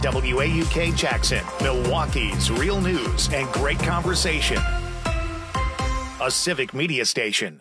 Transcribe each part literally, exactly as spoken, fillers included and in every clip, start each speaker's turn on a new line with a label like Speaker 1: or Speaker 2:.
Speaker 1: W A U K Jackson, Milwaukee's real news and great conversation. A Civic Media station.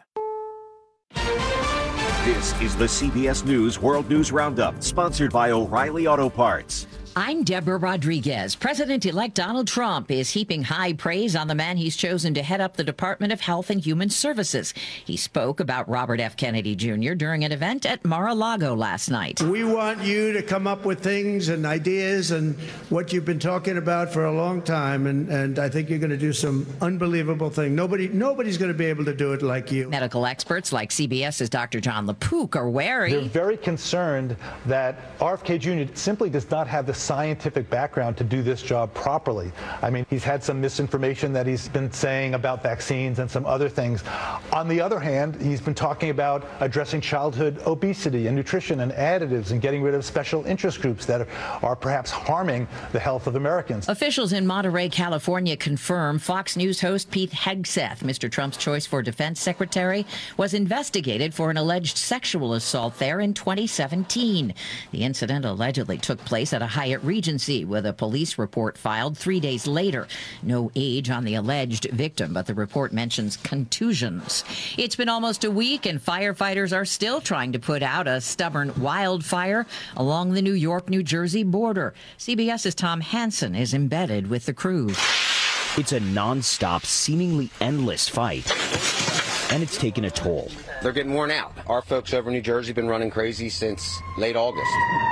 Speaker 2: This is the C B S News World News Roundup, sponsored by O'Reilly Auto Parts.
Speaker 3: I'm Deborah Rodriguez. President-elect Donald Trump is heaping high praise on the man he's chosen to head up the Department of Health and Human Services. He spoke about Robert F. Kennedy Junior during an event at Mar-a-Lago last night.
Speaker 4: We want you to come up with things and ideas and what you've been talking about for a long time, and, and I think you're going to do some unbelievable thing. Nobody, nobody's going to be able to do it like you.
Speaker 3: Medical experts like CBS's Doctor John LaPook are wary.
Speaker 5: They're very concerned that R F K Junior simply does not have the scientific background to do this job properly. I mean, he's had some misinformation that he's been saying about vaccines and some other things. On the other hand, he's been talking about addressing childhood obesity and nutrition and additives and getting rid of special interest groups that are, are perhaps harming the health of Americans.
Speaker 3: Officials in Monterey, California confirm Fox News host Pete Hegseth, Mister Trump's choice for defense secretary, was investigated for an alleged sexual assault there in twenty seventeen. The incident allegedly took place at a Hyatt Regency, with a police report filed three days later. No age on the alleged victim, but the report mentions contusions. It's been almost a week, and firefighters are still trying to put out a stubborn wildfire along the New York-New Jersey border. CBS's Tom Hansen is embedded with the crew.
Speaker 6: It's a non-stop, seemingly endless fight, and it's taken a toll.
Speaker 7: They're getting worn out. Our folks over in New Jersey have been running crazy since late August.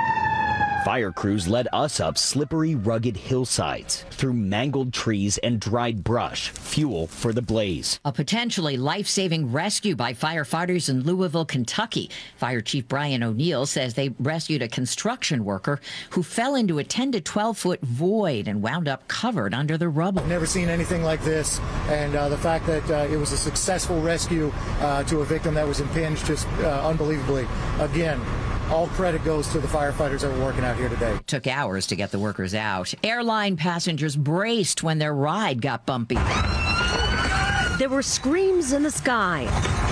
Speaker 6: Fire crews led us up slippery, rugged hillsides, through mangled trees and dried brush, fuel for the blaze.
Speaker 3: A potentially life-saving rescue by firefighters in Louisville, Kentucky. Fire Chief Brian O'Neill says they rescued a construction worker who fell into a ten to twelve foot void and wound up covered under the rubble.
Speaker 8: I've never seen anything like this, and uh, the fact that uh, it was a successful rescue uh, to a victim that was impinged just uh, unbelievably. Again, all credit goes to the firefighters that were working out here today.
Speaker 3: It took hours to get the workers out. Airline passengers braced when their ride got bumpy.
Speaker 9: There were screams in the sky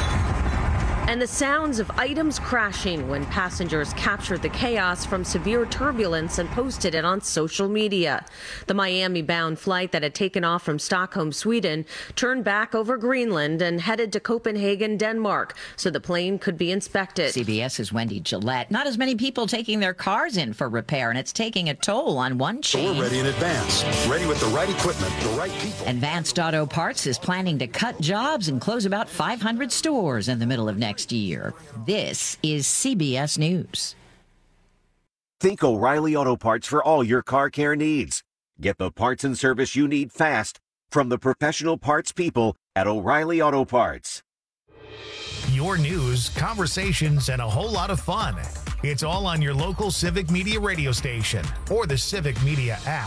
Speaker 9: and the sounds of items crashing when passengers captured the chaos from severe turbulence and posted it on social media. The Miami-bound flight that had taken off from Stockholm, Sweden, turned back over Greenland and headed to Copenhagen, Denmark, so the plane could be inspected.
Speaker 3: CBS's Wendy Gillette. Not as many people taking their cars in for repair, and it's taking a toll on one chain.
Speaker 10: So we're ready in advance, ready with the right equipment, the right people.
Speaker 3: Advanced Auto Parts is planning to cut jobs and close about five hundred stores in the middle of next year. This is C B S News.
Speaker 2: Think O'Reilly Auto Parts for all your car care needs. Get the parts and service you need fast from the professional parts people at O'Reilly Auto Parts.
Speaker 1: Your news, conversations, and a whole lot of fun. It's all on your local Civic Media radio station or the Civic Media app.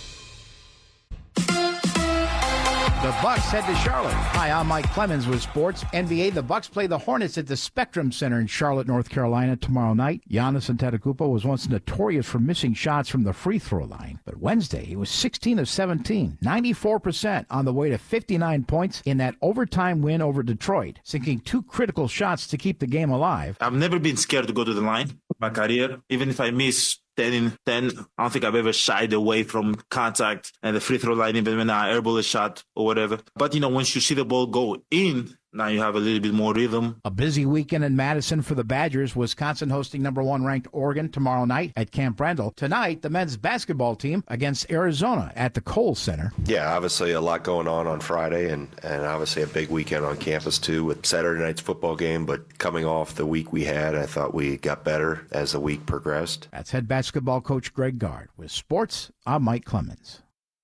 Speaker 11: The Bucks head to Charlotte. Hi, I'm Mike Clemens with Sports. N B A, the Bucks play the Hornets at the Spectrum Center in Charlotte, North Carolina tomorrow night. Giannis Antetokounmpo was once notorious for missing shots from the free throw line. But Wednesday, he was sixteen of seventeen, ninety-four percent on the way to fifty-nine points in that overtime win over Detroit, sinking two critical shots to keep the game alive.
Speaker 12: I've never been scared to go to the line in my career. Even if I miss ten in ten, I don't think I've ever shied away from contact and the free throw line, even when I airball a shot or whatever. But, you know, once you see the ball go in, now you have a little bit more rhythm.
Speaker 11: A busy weekend in Madison for the Badgers. Wisconsin hosting number one ranked Oregon tomorrow night at Camp Randall. Tonight, the men's basketball team against Arizona at the Kohl Center.
Speaker 13: Yeah, obviously a lot going on on Friday, and, and obviously a big weekend on campus too with Saturday night's football game. But coming off the week we had, I thought we got better as the week progressed.
Speaker 11: That's head basketball coach Greg Gard. With sports, I'm Mike Clemens.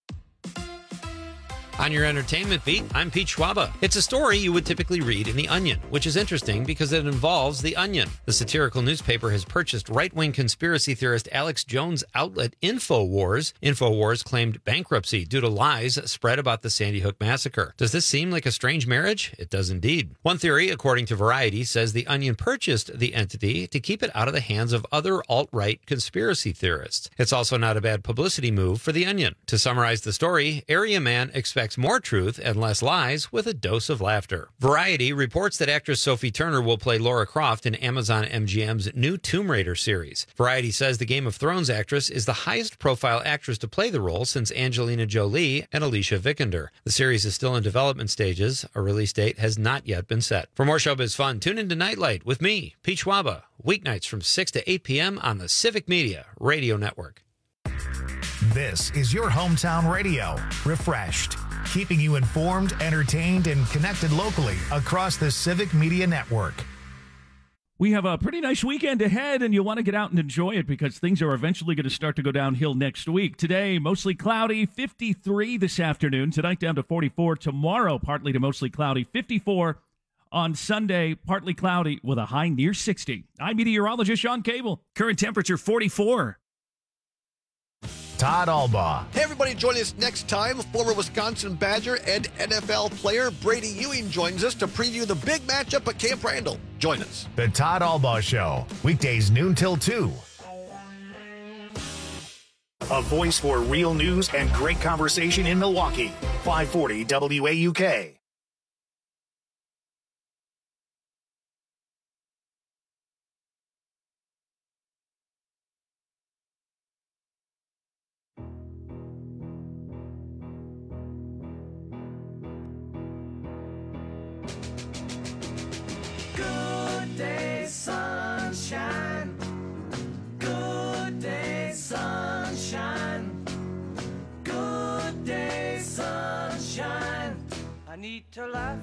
Speaker 14: On your entertainment beat, I'm Pete Schwaba. It's a story you would typically read in The Onion, which is interesting because it involves The Onion. The satirical newspaper has purchased right-wing conspiracy theorist Alex Jones' outlet InfoWars. InfoWars claimed bankruptcy due to lies spread about the Sandy Hook massacre. Does this seem like a strange marriage? It does indeed. One theory, according to Variety, says The Onion purchased the entity to keep it out of the hands of other alt-right conspiracy theorists. It's also not a bad publicity move for The Onion. To summarize the story, Area Man expects mix more truth and less lies with a dose of laughter. Variety reports that actress Sophie Turner will play Lara Croft in Amazon M G M's new Tomb Raider series. Variety says the Game of Thrones actress is the highest-profile actress to play the role since Angelina Jolie and Alicia Vikander. The series is still in development stages. A release date has not yet been set. For more showbiz fun, tune into Nightlight with me, Pete Schwaba, weeknights from six to eight p.m. on the Civic Media Radio Network.
Speaker 1: This is your hometown radio, refreshed, keeping you informed, entertained, and connected locally across the Civic Media Network.
Speaker 15: We have a pretty nice weekend ahead, and you'll want to get out and enjoy it because things are eventually going to start to go downhill next week. Today, mostly cloudy, fifty-three this afternoon. Tonight, down to forty-four. Tomorrow, partly to mostly cloudy, fifty-four. On Sunday, partly cloudy with a high near sixty. I'm meteorologist Sean Cable. Current temperature forty-four.
Speaker 1: Todd Albaugh.
Speaker 16: Hey, everybody, join us next time. Former Wisconsin Badger and N F L player Brady Ewing joins us to preview the big matchup at Camp Randall. Join us.
Speaker 1: The Todd Albaugh Show, weekdays noon till two. A voice for real news and great conversation in Milwaukee. five forty W A U K.
Speaker 17: Sunshine, good day, sunshine, good day, sunshine. I need to laugh,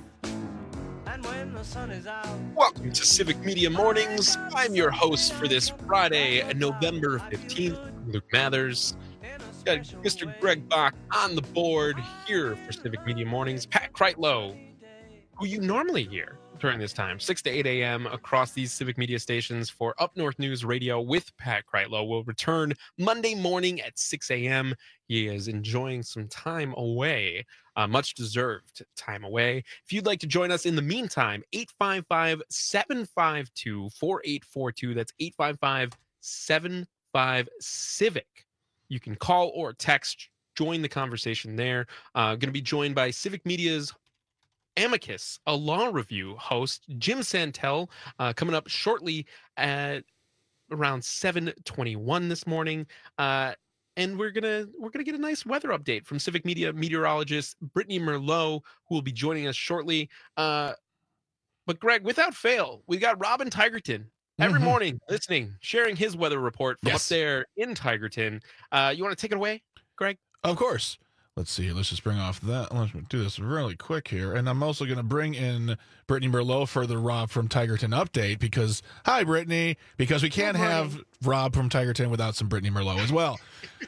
Speaker 17: and when the sun is out.
Speaker 18: Welcome to Civic Media Mornings. I'm your host for this Friday, November fifteenth, Luke Mathers. Got Mister Greg Bach on the board here for Civic Media Mornings. Pat Kreitlow, who you normally hear during this time, six to eight a.m. across these Civic Media stations for Up North News Radio with Pat Kreitlow, will return Monday morning at six a.m. He is enjoying some time away, uh, much deserved time away. If you'd like to join us in the meantime, eight five five, seven five two, four eight four two. That's eight five five, seven five, CIVIC. You can call or text, join the conversation there. Uh, going to be joined by Civic Media's Amicus, a law review host, Jim Santel, uh, coming up shortly at around seven twenty-one this morning. Uh, and we're gonna we're gonna get a nice weather update from Civic Media meteorologist Brittany Merlot, who will be joining us shortly. Uh, but Greg, without fail, we got Robin Tigerton every mm-hmm. morning listening, sharing his weather report from yes. up there in Tigerton. Uh, you want to take it away, Greg?
Speaker 19: Of course. Let's see. Let's just bring off that. Let's do this really quick here. And I'm also going to bring in Brittany Merlot for the Rob from Tigerton update because, hi, Brittany, because we can't have Rob from Tigerton without some Brittany Merlot as well.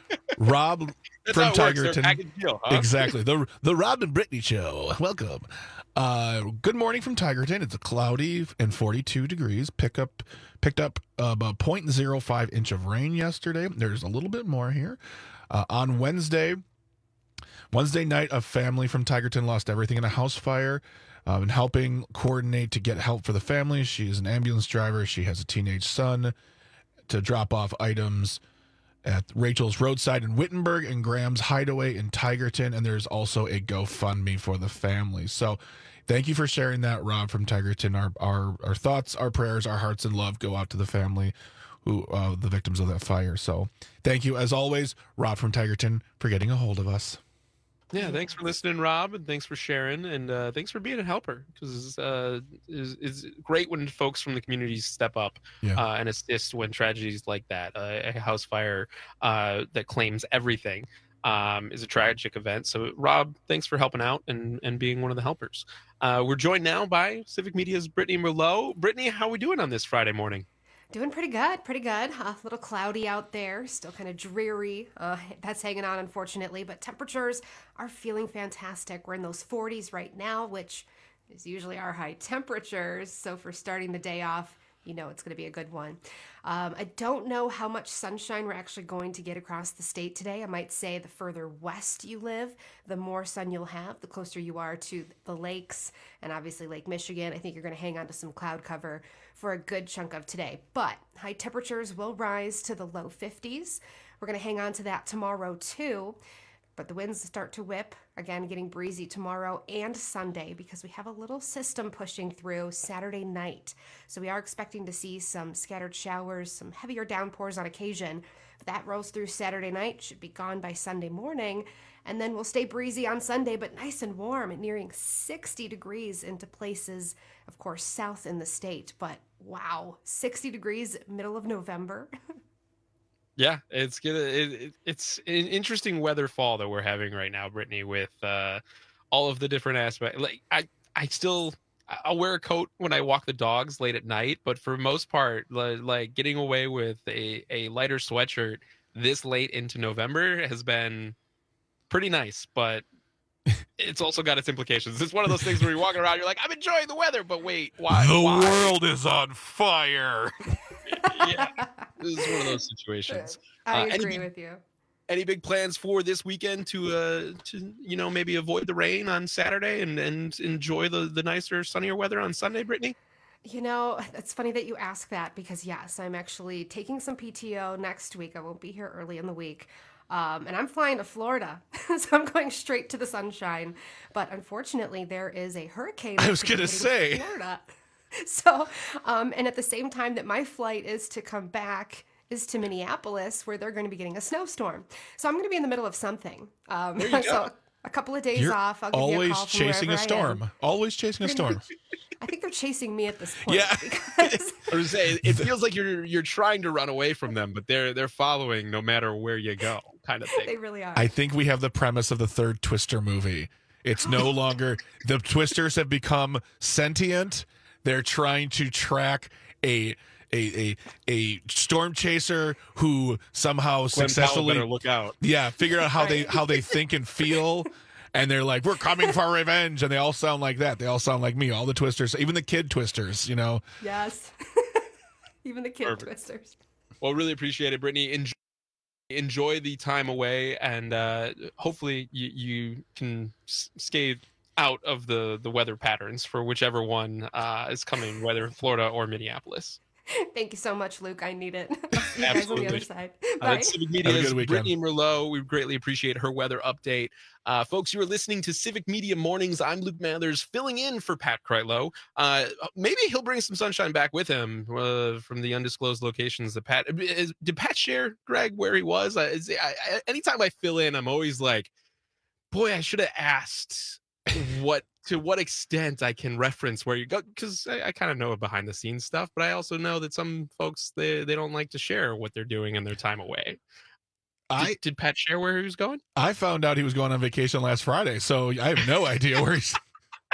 Speaker 19: Rob
Speaker 18: That's
Speaker 19: from
Speaker 18: how it
Speaker 19: Tigerton.
Speaker 18: Works, deal, huh?
Speaker 19: Exactly. The the Rob and Brittany show. Welcome. Uh, good morning from Tigerton. It's a cloudy and forty-two degrees. Pick up, picked up uh, about zero point zero five inch of rain yesterday. There's a little bit more here. Uh, on Wednesday, Wednesday night, a family from Tigerton lost everything in a house fire. Uh, and helping coordinate to get help for the family. She is an ambulance driver. She has a teenage son to drop off items at Rachel's Roadside in Wittenberg and Graham's Hideaway in Tigerton. And there's also a GoFundMe for the family. So thank you for sharing that, Rob from Tigerton. Our our, our thoughts, our prayers, our hearts and love go out to the family, who uh, the victims of that fire. So thank you, as always, Rob from Tigerton, for getting a hold of us.
Speaker 18: Yeah, thanks for listening, Rob, and thanks for sharing, and uh, thanks for being a helper, because uh, it's, it's great when folks from the community step up yeah. uh, and assist when tragedies like that, uh, a house fire uh, that claims everything, um, is a tragic event. So, Rob, thanks for helping out and, and being one of the helpers. Uh, we're joined now by Civic Media's Brittany Merlot. Brittany, how are we doing on this Friday morning?
Speaker 20: Doing pretty good, pretty good. A little cloudy out there, still kind of dreary. Uh, that's hanging on, unfortunately, but temperatures are feeling fantastic. We're in those forties right now, which is usually our high temperatures. So for starting the day off, you know it's going to be a good one. Um, I don't know how much sunshine we're actually going to get across the state today. I might say the further west you live, the more sun you'll have, the closer you are to the lakes and obviously Lake Michigan. I think you're going to hang on to some cloud cover for a good chunk of today. But high temperatures will rise to the low fifties. We're going to hang on to that tomorrow too. but the winds start to whip, again getting breezy tomorrow and Sunday because we have a little system pushing through Saturday night. So we are expecting to see some scattered showers, some heavier downpours on occasion. That rolls through Saturday night, should be gone by Sunday morning, and then we'll stay breezy on Sunday, but nice and warm, nearing sixty degrees into places, of course, south in the state. But wow, sixty degrees, middle of November.
Speaker 18: Yeah, it's gonna. It, it, it's an interesting weather fall that we're having right now, Brittany, with uh, all of the different aspects. Like I, I still, I'll wear a coat when I walk the dogs late at night, but for most part, like, like getting away with a, a lighter sweatshirt this late into November has been pretty nice. But it's also got its implications. It's one of those things where you're walking around, you're like, I'm enjoying the weather, but wait, why?
Speaker 19: The
Speaker 18: why?
Speaker 19: world is on fire.
Speaker 18: Yeah, this is one of those situations.
Speaker 20: I
Speaker 18: Uh,
Speaker 20: agree
Speaker 18: any,
Speaker 20: with you.
Speaker 18: any big plans for this weekend to uh to you know maybe avoid the rain on Saturday and and enjoy the the nicer, sunnier weather on Sunday, Brittany?
Speaker 20: You know, it's funny that you ask that because, yes, I'm actually taking some P T O next week. I won't be here early in the week. Um, and I'm flying to Florida, so I'm going straight to the sunshine. But unfortunately, there is a hurricane.
Speaker 19: I was
Speaker 20: that's
Speaker 19: gonna
Speaker 20: hitting
Speaker 19: say.
Speaker 20: Florida. So, um, and at the same time that my flight is to come back is to Minneapolis, where they're going to be getting a snowstorm. So I'm going to be in the middle of something. Um,
Speaker 19: There you
Speaker 20: so
Speaker 19: go.
Speaker 20: a couple of days
Speaker 19: You're
Speaker 20: off. I'll give you a
Speaker 19: always
Speaker 20: call from
Speaker 19: chasing a
Speaker 20: wherever I am.
Speaker 19: storm. Always chasing a storm.
Speaker 20: I think they're chasing me at this point.
Speaker 18: Yeah.
Speaker 20: Because
Speaker 18: I was saying, it feels like you're you're trying to run away from them, but they're they're following no matter where you go, kind of thing.
Speaker 20: they really are.
Speaker 19: I think we have the premise of the third Twister movie. It's no longer the Twisters have become sentient. They're trying to track a a a, a storm chaser who somehow
Speaker 18: Glenn Powell
Speaker 19: successfully
Speaker 18: better look out.
Speaker 19: Yeah, figure out how they how they think and feel. And they're like, we're coming for revenge. And they all sound like that. They all sound like me. All the Twisters, even the kid Twisters, you know.
Speaker 20: Yes. Even the kid
Speaker 18: Perfect.
Speaker 20: twisters.
Speaker 18: Well, really appreciate it, Brittany. Enjoy, enjoy the time away, and uh, hopefully you, you can s- skate out of the, the weather patterns for whichever one uh, is coming, whether Florida or Minneapolis.
Speaker 20: Thank you so much, Luke. I need it. I'll see you guys on the other side.
Speaker 18: Uh,
Speaker 20: Bye.
Speaker 18: that's Civic
Speaker 19: Have a
Speaker 18: Media's
Speaker 19: good weekend.
Speaker 18: Brittany Merlot. We greatly appreciate her weather update. Uh, folks, you are listening to Civic Media Mornings. I'm Luke Mathers, filling in for Pat Kreitlow. Uh, maybe he'll bring some sunshine back with him uh, from the undisclosed locations that Pat... Is, did Pat share, Greg, where he was? Uh, is, I, I, anytime I fill in, I'm always like, boy, I should have asked what to what extent I can reference where you go, because I, I kind of know behind the scenes stuff, but I also know that some folks, they, they don't like to share what they're doing in their time away.
Speaker 19: I
Speaker 18: Did, did Pat share where he was going?
Speaker 19: I found out he was going on vacation last Friday, so I have no idea where he's.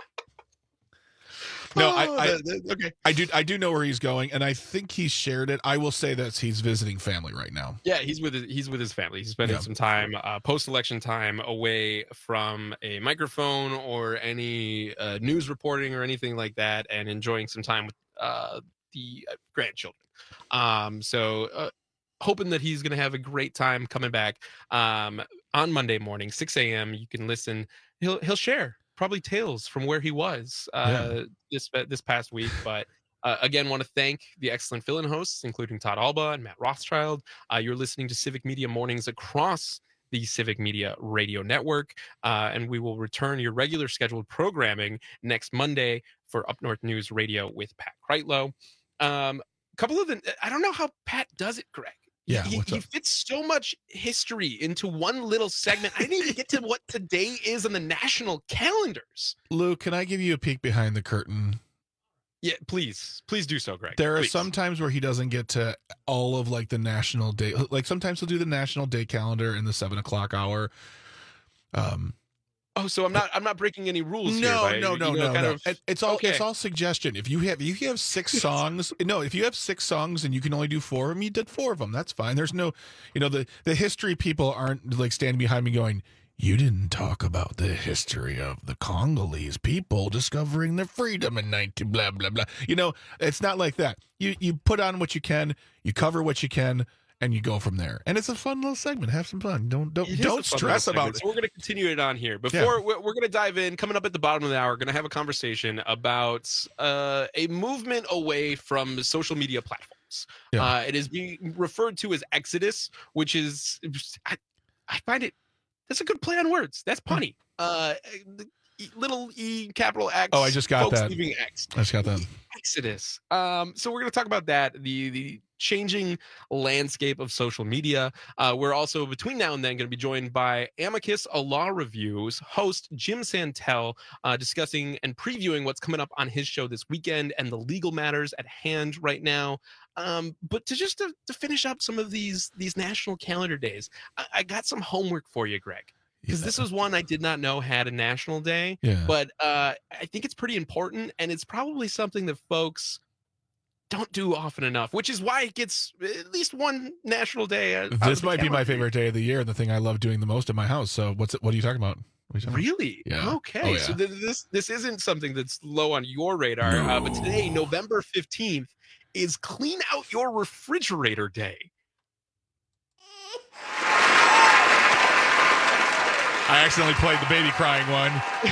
Speaker 19: No, I, I
Speaker 18: that- that- okay.
Speaker 19: I do I do know where he's going, and I think he shared it. I will say that he's visiting family right now.
Speaker 18: Yeah, he's with his, he's with his family. He's spending
Speaker 19: Yeah.
Speaker 18: some time, uh, post-election time, away from a microphone or any uh, news reporting or anything like that, and enjoying some time with uh, the uh, grandchildren. Um, so, uh, hoping that he's going to have a great time coming back um, on Monday morning, six a.m. You can listen. He'll he'll share probably tales from where he was uh,
Speaker 19: Yeah.
Speaker 18: this this past week, but. Uh, again, want to thank the excellent fill-in hosts, including Todd Alba and Matt Rothschild. Uh, you're listening to Civic Media Mornings across the Civic Media Radio Network, uh, and we will return your regular scheduled programming next Monday for Up North News Radio with Pat Kreitlow. Um, a couple of the, I don't know how Pat does it, Greg.
Speaker 19: Yeah,
Speaker 18: he,
Speaker 19: what's
Speaker 18: he
Speaker 19: up?
Speaker 18: fits so much history into one little segment. I didn't even get to what today is on the national calendars.
Speaker 19: Luke, can I give you a peek behind the curtain?
Speaker 18: Yeah, please, please do so, Greg.
Speaker 19: There are
Speaker 18: Please.
Speaker 19: some times where he doesn't get to all of like the national day. Like sometimes he'll do the national day calendar in the seven o'clock hour. Um,
Speaker 18: Oh, so I'm not I'm not breaking any rules here.
Speaker 19: no,
Speaker 18: by,
Speaker 19: no, no,
Speaker 18: you know,
Speaker 19: no,
Speaker 18: kind
Speaker 19: no.
Speaker 18: of-
Speaker 19: It- It's all
Speaker 18: okay.
Speaker 19: it's all suggestion. If you have if you have six songs, no, if you have six songs and you can only do four of them, you did four of them. That's fine. There's no, you know, the the history people aren't like standing behind me going, you didn't talk about the history of the Congolese people discovering their freedom in nineteen blah blah blah. You know, it's not like that. You you put on what you can, you cover what you can, and you go from there. And it's a fun little segment. Have some fun. Don't don't
Speaker 18: It is a
Speaker 19: don't
Speaker 18: fun
Speaker 19: stress
Speaker 18: little
Speaker 19: about
Speaker 18: segment.
Speaker 19: it.
Speaker 18: So we're going to continue it on here. Before
Speaker 19: Yeah.
Speaker 18: we're, we're going to dive in, coming up at the bottom of the hour, going to have a conversation about uh, a movement away from social media platforms.
Speaker 19: Yeah.
Speaker 18: Uh, it is being referred to as Exodus, which is I, I find it That's a good play on words. That's punny. Uh, little E, capital X.
Speaker 19: Oh, I just got
Speaker 18: folks
Speaker 19: that.
Speaker 18: Leaving X.
Speaker 19: I just got that.
Speaker 18: Exodus. Um, so we're going to talk about that, the the changing landscape of social media. Uh, we're also, between now and then, going to be joined by Amicus, a Law Review's host, Jim Santel, uh, discussing and previewing what's coming up on his show this weekend and the legal matters at hand right now. Um, but to just to, to finish up some of these these national calendar days, I, I got some homework for you, Greg. Because yeah. this was one I did not know had a national day,
Speaker 19: yeah.
Speaker 18: but uh, I think it's pretty important, and it's probably something that folks don't do often enough, which is why it gets at least one national day.
Speaker 19: This might be my favorite day of the year and the thing I love doing the most in my house. So what's it, what are you talking about? You talking
Speaker 18: really?
Speaker 19: About? Yeah.
Speaker 18: Okay.
Speaker 19: Oh, yeah.
Speaker 18: So th- this this isn't something that's low on your radar, no. uh, but today, November fifteenth, is Clean Out Your Refrigerator Day.
Speaker 19: I accidentally played the baby crying one.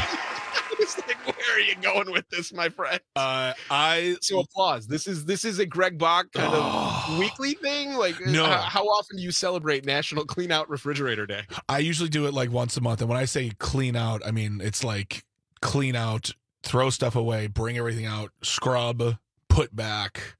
Speaker 18: It's like, where are you going with this, my friend?
Speaker 19: Uh, I
Speaker 18: so applause. This is this is a Greg Bach kind
Speaker 19: oh.
Speaker 18: of weekly thing. Like,
Speaker 19: no.
Speaker 18: how, how often do you celebrate National Clean Out Refrigerator Day?
Speaker 19: I usually do it like once a month, and when I say clean out, I mean it's like clean out, throw stuff away, bring everything out, scrub, put back.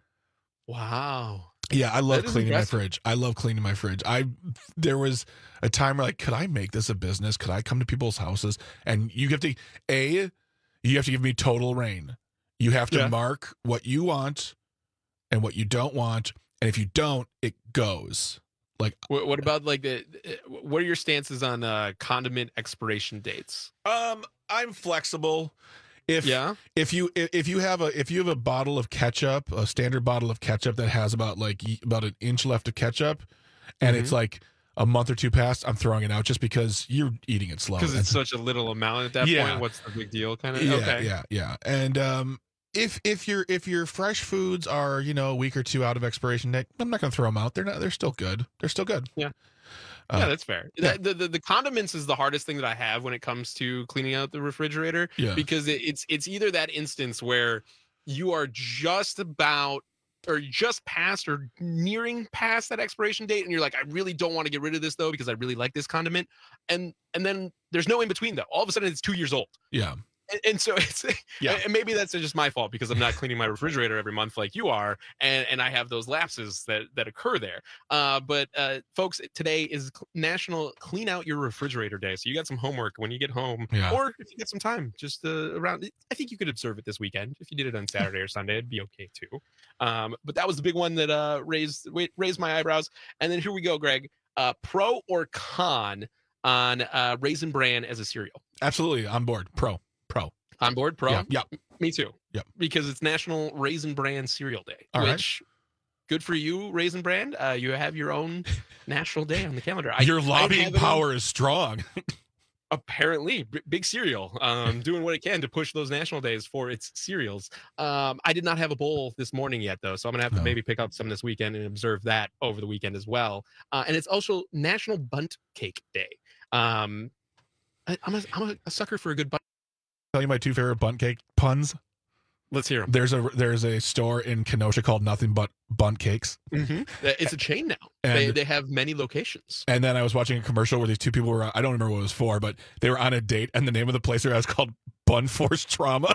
Speaker 18: Wow.
Speaker 19: Yeah, I love
Speaker 18: That is
Speaker 19: cleaning
Speaker 18: impressive.
Speaker 19: my fridge. I love cleaning my fridge. I there was a time where like, could I make this a business? Could I come to people's houses? And you have to a, you have to give me total reign. You have to
Speaker 18: Yeah.
Speaker 19: mark what you want and what you don't want, and if you don't, it goes. Like,
Speaker 18: What, what about like the? What are your stances on uh, condiment expiration dates?
Speaker 19: um, I'm flexible. If
Speaker 18: Yeah.
Speaker 19: if you if you have a if you have a bottle of ketchup, a standard bottle of ketchup that has about like about an inch left of ketchup, and
Speaker 18: Mhm.
Speaker 19: it's like a month or two past, I'm throwing it out just because you're eating it slow.
Speaker 18: Because it's such a little amount at that
Speaker 19: Yeah.
Speaker 18: point. What's the big deal? Kind of.
Speaker 19: yeah,
Speaker 18: okay.
Speaker 19: yeah, yeah. And um, if if your if your fresh foods are you know a week or two out of expiration date, I'm not going to throw them out. They're not. They're still good. They're still good.
Speaker 18: Yeah.
Speaker 19: Uh,
Speaker 18: yeah, that's fair.
Speaker 19: yeah.
Speaker 18: The, the the condiments is the hardest thing that I have when it comes to cleaning out the refrigerator.
Speaker 19: Yeah.
Speaker 18: Because it, it's it's either that instance where you are just about or just past or nearing past that expiration date, and you're like, I really don't want to get rid of this though because I really like this condiment, and and then there's no in between though. All of a sudden, it's two years old.
Speaker 19: Yeah.
Speaker 18: And, and so it's
Speaker 19: Yeah.
Speaker 18: and maybe that's just my fault because I'm not cleaning my refrigerator every month like you are, and and I have those lapses that that occur there. Uh, but uh, folks, today is National Clean Out Your Refrigerator Day, so you got some homework when you get home,
Speaker 19: Yeah.
Speaker 18: or if you get some time, just uh, around. I think you could observe it this weekend. If you did it on Saturday or Sunday, it'd be okay too. Um, but that was the big one that uh, raised raised my eyebrows. And then here we go, Greg. Uh, pro or con on uh, Raisin Bran as a cereal?
Speaker 19: Absolutely on board. Pro. Pro.
Speaker 18: On board, pro?
Speaker 19: Yeah. yeah.
Speaker 18: Me too.
Speaker 19: Yeah.
Speaker 18: Because it's National Raisin Bran Cereal Day,
Speaker 19: All right.
Speaker 18: which good for you, Raisin Bran. Uh, you have your own national day on the calendar. I,
Speaker 19: Your
Speaker 18: I
Speaker 19: lobbying
Speaker 18: have it on-
Speaker 19: power is strong.
Speaker 18: apparently, b- big cereal, um, doing what it can to push those national days for its cereals. Um, I did not have a bowl this morning yet, though, so I'm gonna have to
Speaker 19: No.
Speaker 18: maybe pick up some this weekend and observe that over the weekend as well. Uh, and it's also National Bunt Cake Day. Um, I, I'm a, I'm a, a sucker for a good bunt.
Speaker 19: Tell you my two favorite bunt cake puns.
Speaker 18: Let's hear them.
Speaker 19: There's a there's a store in Kenosha called Nothing But Bunt Cakes.
Speaker 18: Mm-hmm. It's a chain now. they
Speaker 19: And-
Speaker 18: they have many locations.
Speaker 19: And then I was watching a commercial where these two people were, I don't remember what it was for, but they were on a date, and the name of the place was called Bun Force Trauma.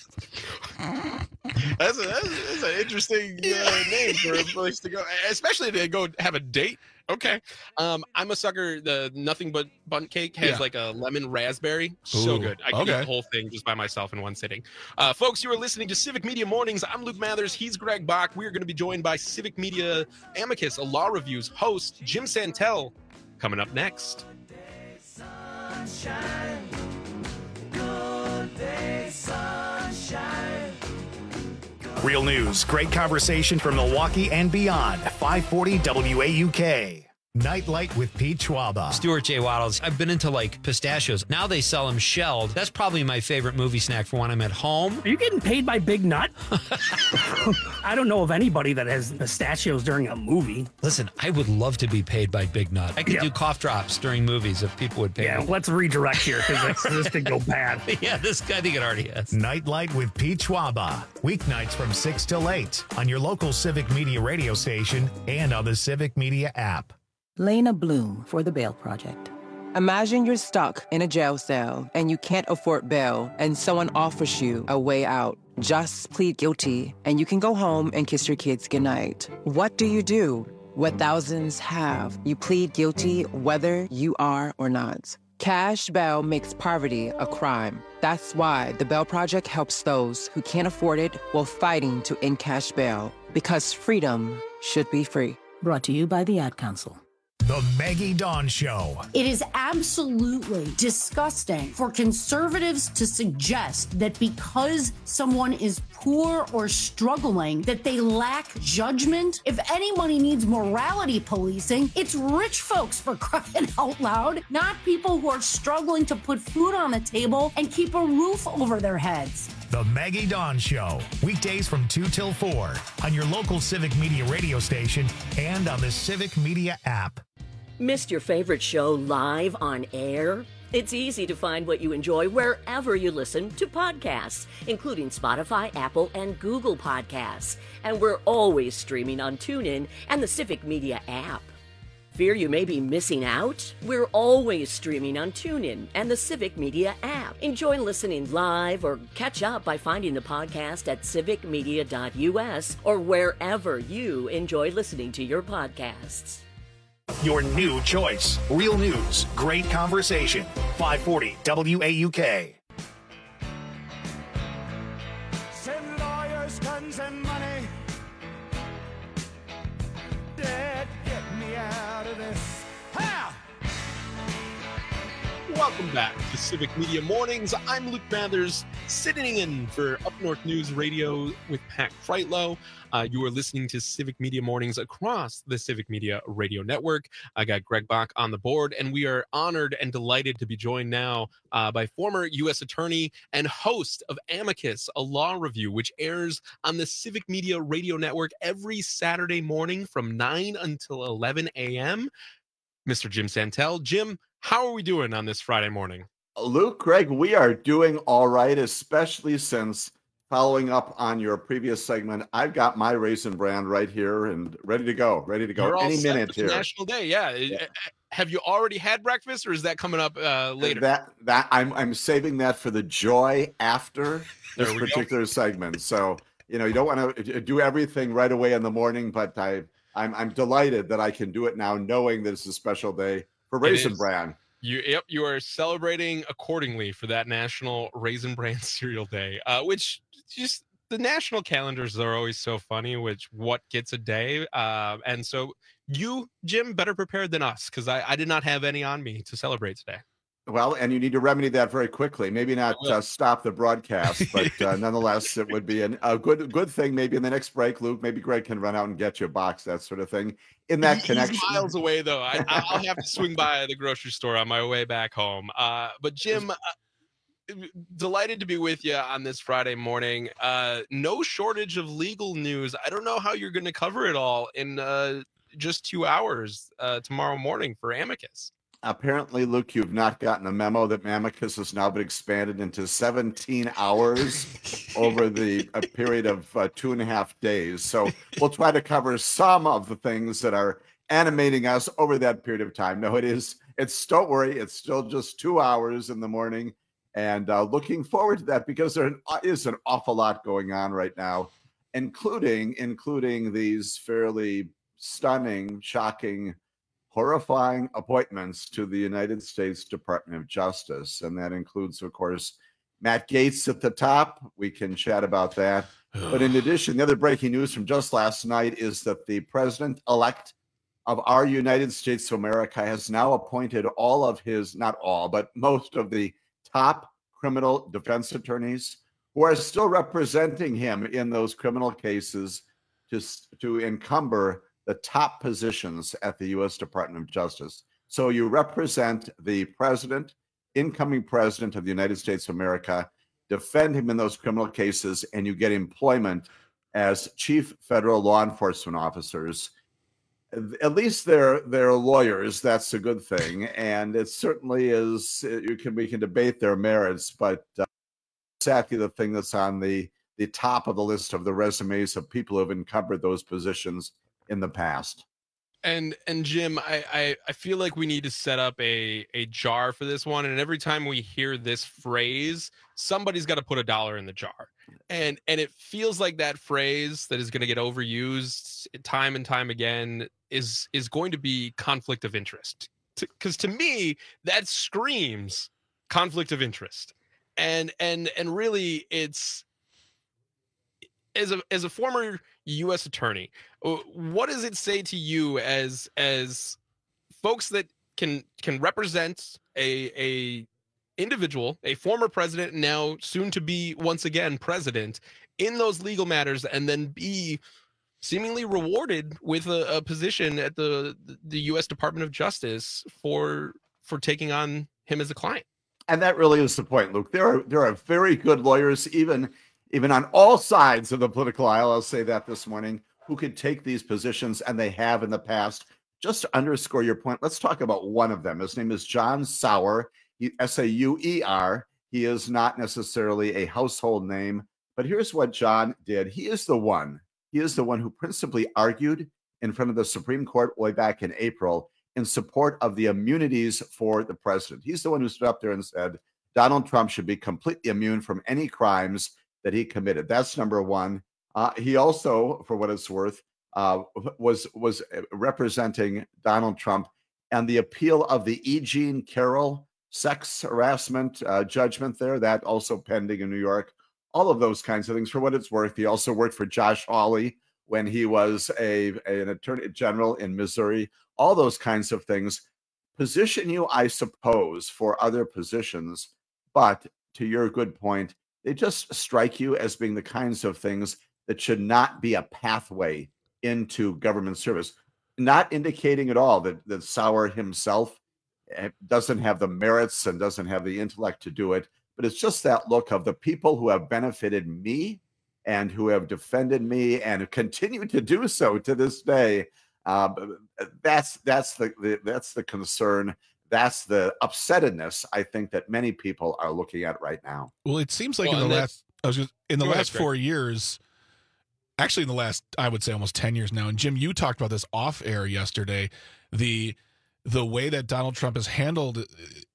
Speaker 18: That's, a, that's, that's an interesting uh, name for a place to go, especially to go have a date. Okay. Um, I'm a sucker. The Nothing But Bunt Cake has
Speaker 19: Yeah.
Speaker 18: like a lemon raspberry. So
Speaker 19: Ooh,
Speaker 18: good. I can eat
Speaker 19: okay.
Speaker 18: the whole thing just by myself in one sitting. Uh, folks, you are listening to Civic Media Mornings. I'm Luke Mathers. He's Greg Bach. We're going to be joined by Civic Media Amicus, a Law Review's host, Jim Santel, coming up next.
Speaker 17: Sunshine, good day, sunshine.
Speaker 1: Real news, great conversation from Milwaukee and beyond. five forty W A U K. Nightlight with Pete Schwaba.
Speaker 14: Stuart J. Waddles. I've been into like pistachios. Now they sell them shelled. That's probably my favorite movie snack for when I'm at home.
Speaker 21: Are you getting paid by Big Nut? I don't know of anybody that has pistachios during a movie.
Speaker 14: Listen, I would love to be paid by Big Nut. I could
Speaker 21: Yeah.
Speaker 14: do cough drops during movies if people would pay
Speaker 21: Yeah,
Speaker 14: me.
Speaker 21: let's redirect here because this could go bad.
Speaker 14: Yeah, this I think it already has.
Speaker 1: Nightlight with Pete Schwaba. Weeknights from six till eight on your local Civic Media radio station and on the Civic Media app.
Speaker 22: Lena Bloom for the Bail Project.
Speaker 4: Imagine you're stuck in a jail cell and you can't afford bail and someone offers you a way out. Just plead guilty and you can go home and kiss your kids goodnight. What do you do? What thousands have. You plead guilty whether you are or not. Cash bail makes poverty a crime. That's why the Bail Project helps those who can't afford it while fighting to end cash bail. Because freedom should be free.
Speaker 22: Brought to you by the Ad Council.
Speaker 1: The Maggie Dawn Show.
Speaker 23: It is absolutely disgusting for conservatives to suggest that because someone is poor or struggling, that they lack judgment. If anybody needs morality policing, it's rich folks, for crying out loud, not people who are struggling to put food on the table and keep a roof over their heads.
Speaker 1: The Maggie Dawn Show, weekdays from two till four on your local Civic Media radio station and on the Civic Media app.
Speaker 24: Missed your favorite show live on air? It's easy to find what you enjoy wherever you listen to podcasts, including Spotify, Apple, and Google Podcasts. And we're always streaming on TuneIn and the Civic Media app. Fear you may be missing out? We're always streaming on TuneIn and the Civic Media app. Enjoy listening live or catch up by finding the podcast at civic media dot u s or wherever you enjoy listening to your podcasts.
Speaker 1: Your new choice. Real news, great conversation. five forty W A U K.
Speaker 17: Send lawyers, guns, and money. Dad, get me out of this. Ha!
Speaker 18: Welcome back to Civic Media Mornings. I'm Luke Mathers, sitting in for Up North News Radio with Pat Kreitlow. Uh, you are listening to Civic Media Mornings across the Civic Media Radio Network. I got Greg Bach on the board, and we are honored and delighted to be joined now uh, by former U S Attorney and host of Amicus, a law review, which airs on the Civic Media Radio Network every Saturday morning from nine until eleven a.m., Mister Jim Santel. Jim, how are we doing on this Friday morning?
Speaker 25: Luke, Greg, we are doing all right, especially since following up on your previous segment, I've got my Raisin Bran right here and ready to go, ready to go
Speaker 18: You're
Speaker 25: any
Speaker 18: all set
Speaker 25: minute
Speaker 18: for
Speaker 25: here.
Speaker 18: National Day, yeah. yeah. Have you already had breakfast, or is that coming up uh, later?
Speaker 25: That that I'm I'm saving that for the joy after this particular
Speaker 18: go.
Speaker 25: segment. So you know you don't want to do everything right away in the morning, but I I'm I'm delighted that I can do it now, knowing that it's a special day for Raisin Bran.
Speaker 18: You, yep, you are celebrating accordingly for that National Raisin Bran Cereal Day, uh, which just the national calendars are always so funny, which what gets a day. Uh, and so you, Jim, better prepared than us, because I, I did not have any on me to celebrate today.
Speaker 25: Well, and you need to remedy that very quickly. Maybe not uh, stop the broadcast, but uh, nonetheless, it would be an, a good good thing. Maybe in the next break, Luke, maybe Greg can run out and get you a box, that sort of thing. In that
Speaker 18: He's
Speaker 25: connection,
Speaker 18: miles away though. I, I'll have to swing by the grocery store on my way back home. Uh, but Jim, uh, delighted to be with you on this Friday morning. Uh, no shortage of legal news. I don't know how you're going to cover it all in uh, just two hours uh, tomorrow morning for Amicus.
Speaker 25: Apparently, Luke, you've not gotten a memo that Amicus has now been expanded into seventeen hours over the a period of uh, two and a half days. So we'll try to cover some of the things that are animating us over that period of time. No, it is. It's don't worry. It's still just two hours in the morning, and uh, looking forward to that because there is an awful lot going on right now, including including these fairly stunning, shocking, horrifying appointments to the United States Department of Justice. And that includes, of course, Matt Gaetz at the top. We can chat about that. But in addition, the other breaking news from just last night is that the president-elect of our United States of America has now appointed all of his, not all, but most of the top criminal defense attorneys who are still representing him in those criminal cases to, to encumber the top positions at the U S Department of Justice. So you represent the president, incoming president of the United States of America, defend him in those criminal cases, and you get employment as chief federal law enforcement officers. At least they're they're lawyers. That's a good thing, and it certainly is. You can we can debate their merits, but uh, exactly the thing that's on the the top of the list of the resumes of people who have encumbered those positions in the past.
Speaker 18: And and Jim, I, I, I feel like we need to set up a, a jar for this one. And every time we hear this phrase, somebody's got to put a dollar in the jar. And and it feels like that phrase that is going to get overused time and time again is is going to be conflict of interest. Because to, to me, that screams conflict of interest. And and and really, it's as a as a former U S attorney, what does it say to you as as folks that can can represent a a individual, a former president, now soon to be once again president, in those legal matters, and then be seemingly rewarded with a, a position at the the U S Department of Justice for for taking on him as a client?
Speaker 25: And that really is the point, Luke. There are there are very good lawyers, even even on all sides of the political aisle, I'll say that this morning, who could take these positions, and they have in the past. Just to underscore your point, let's talk about one of them. His name is John Sauer, S A U E R. He is not necessarily a household name, but here's what John did. He is the one, he is the one who principally argued in front of the Supreme Court way back in April in support of the immunities for the president. He's the one who stood up there and said, Donald Trump should be completely immune from any crimes that he committed. That's number one. Uh, he also, for what it's worth, uh, was was representing Donald Trump and the appeal of the E. Jean Carroll sex harassment uh, judgment there, that also pending in New York. All of those kinds of things. For what it's worth, he also worked for Josh Hawley when he was a an attorney general in Missouri. All those kinds of things position you, I suppose, for other positions. But to your good point, they just strike you as being the kinds of things that should not be a pathway into government service, not indicating at all that, that Sauer himself doesn't have the merits and doesn't have the intellect to do it. But it's just that look of the people who have benefited me and who have defended me and continue to do so to this day. Uh, that's that's the, the that's the concern. That's the upsettedness, I think, that many people are looking at right now.
Speaker 19: Well, it seems like
Speaker 18: well,
Speaker 19: in the last I was just, in the last
Speaker 18: ahead,
Speaker 19: four years, actually in the last, I would say almost ten years now. And Jim, you talked about this off air yesterday. The the way that Donald Trump has handled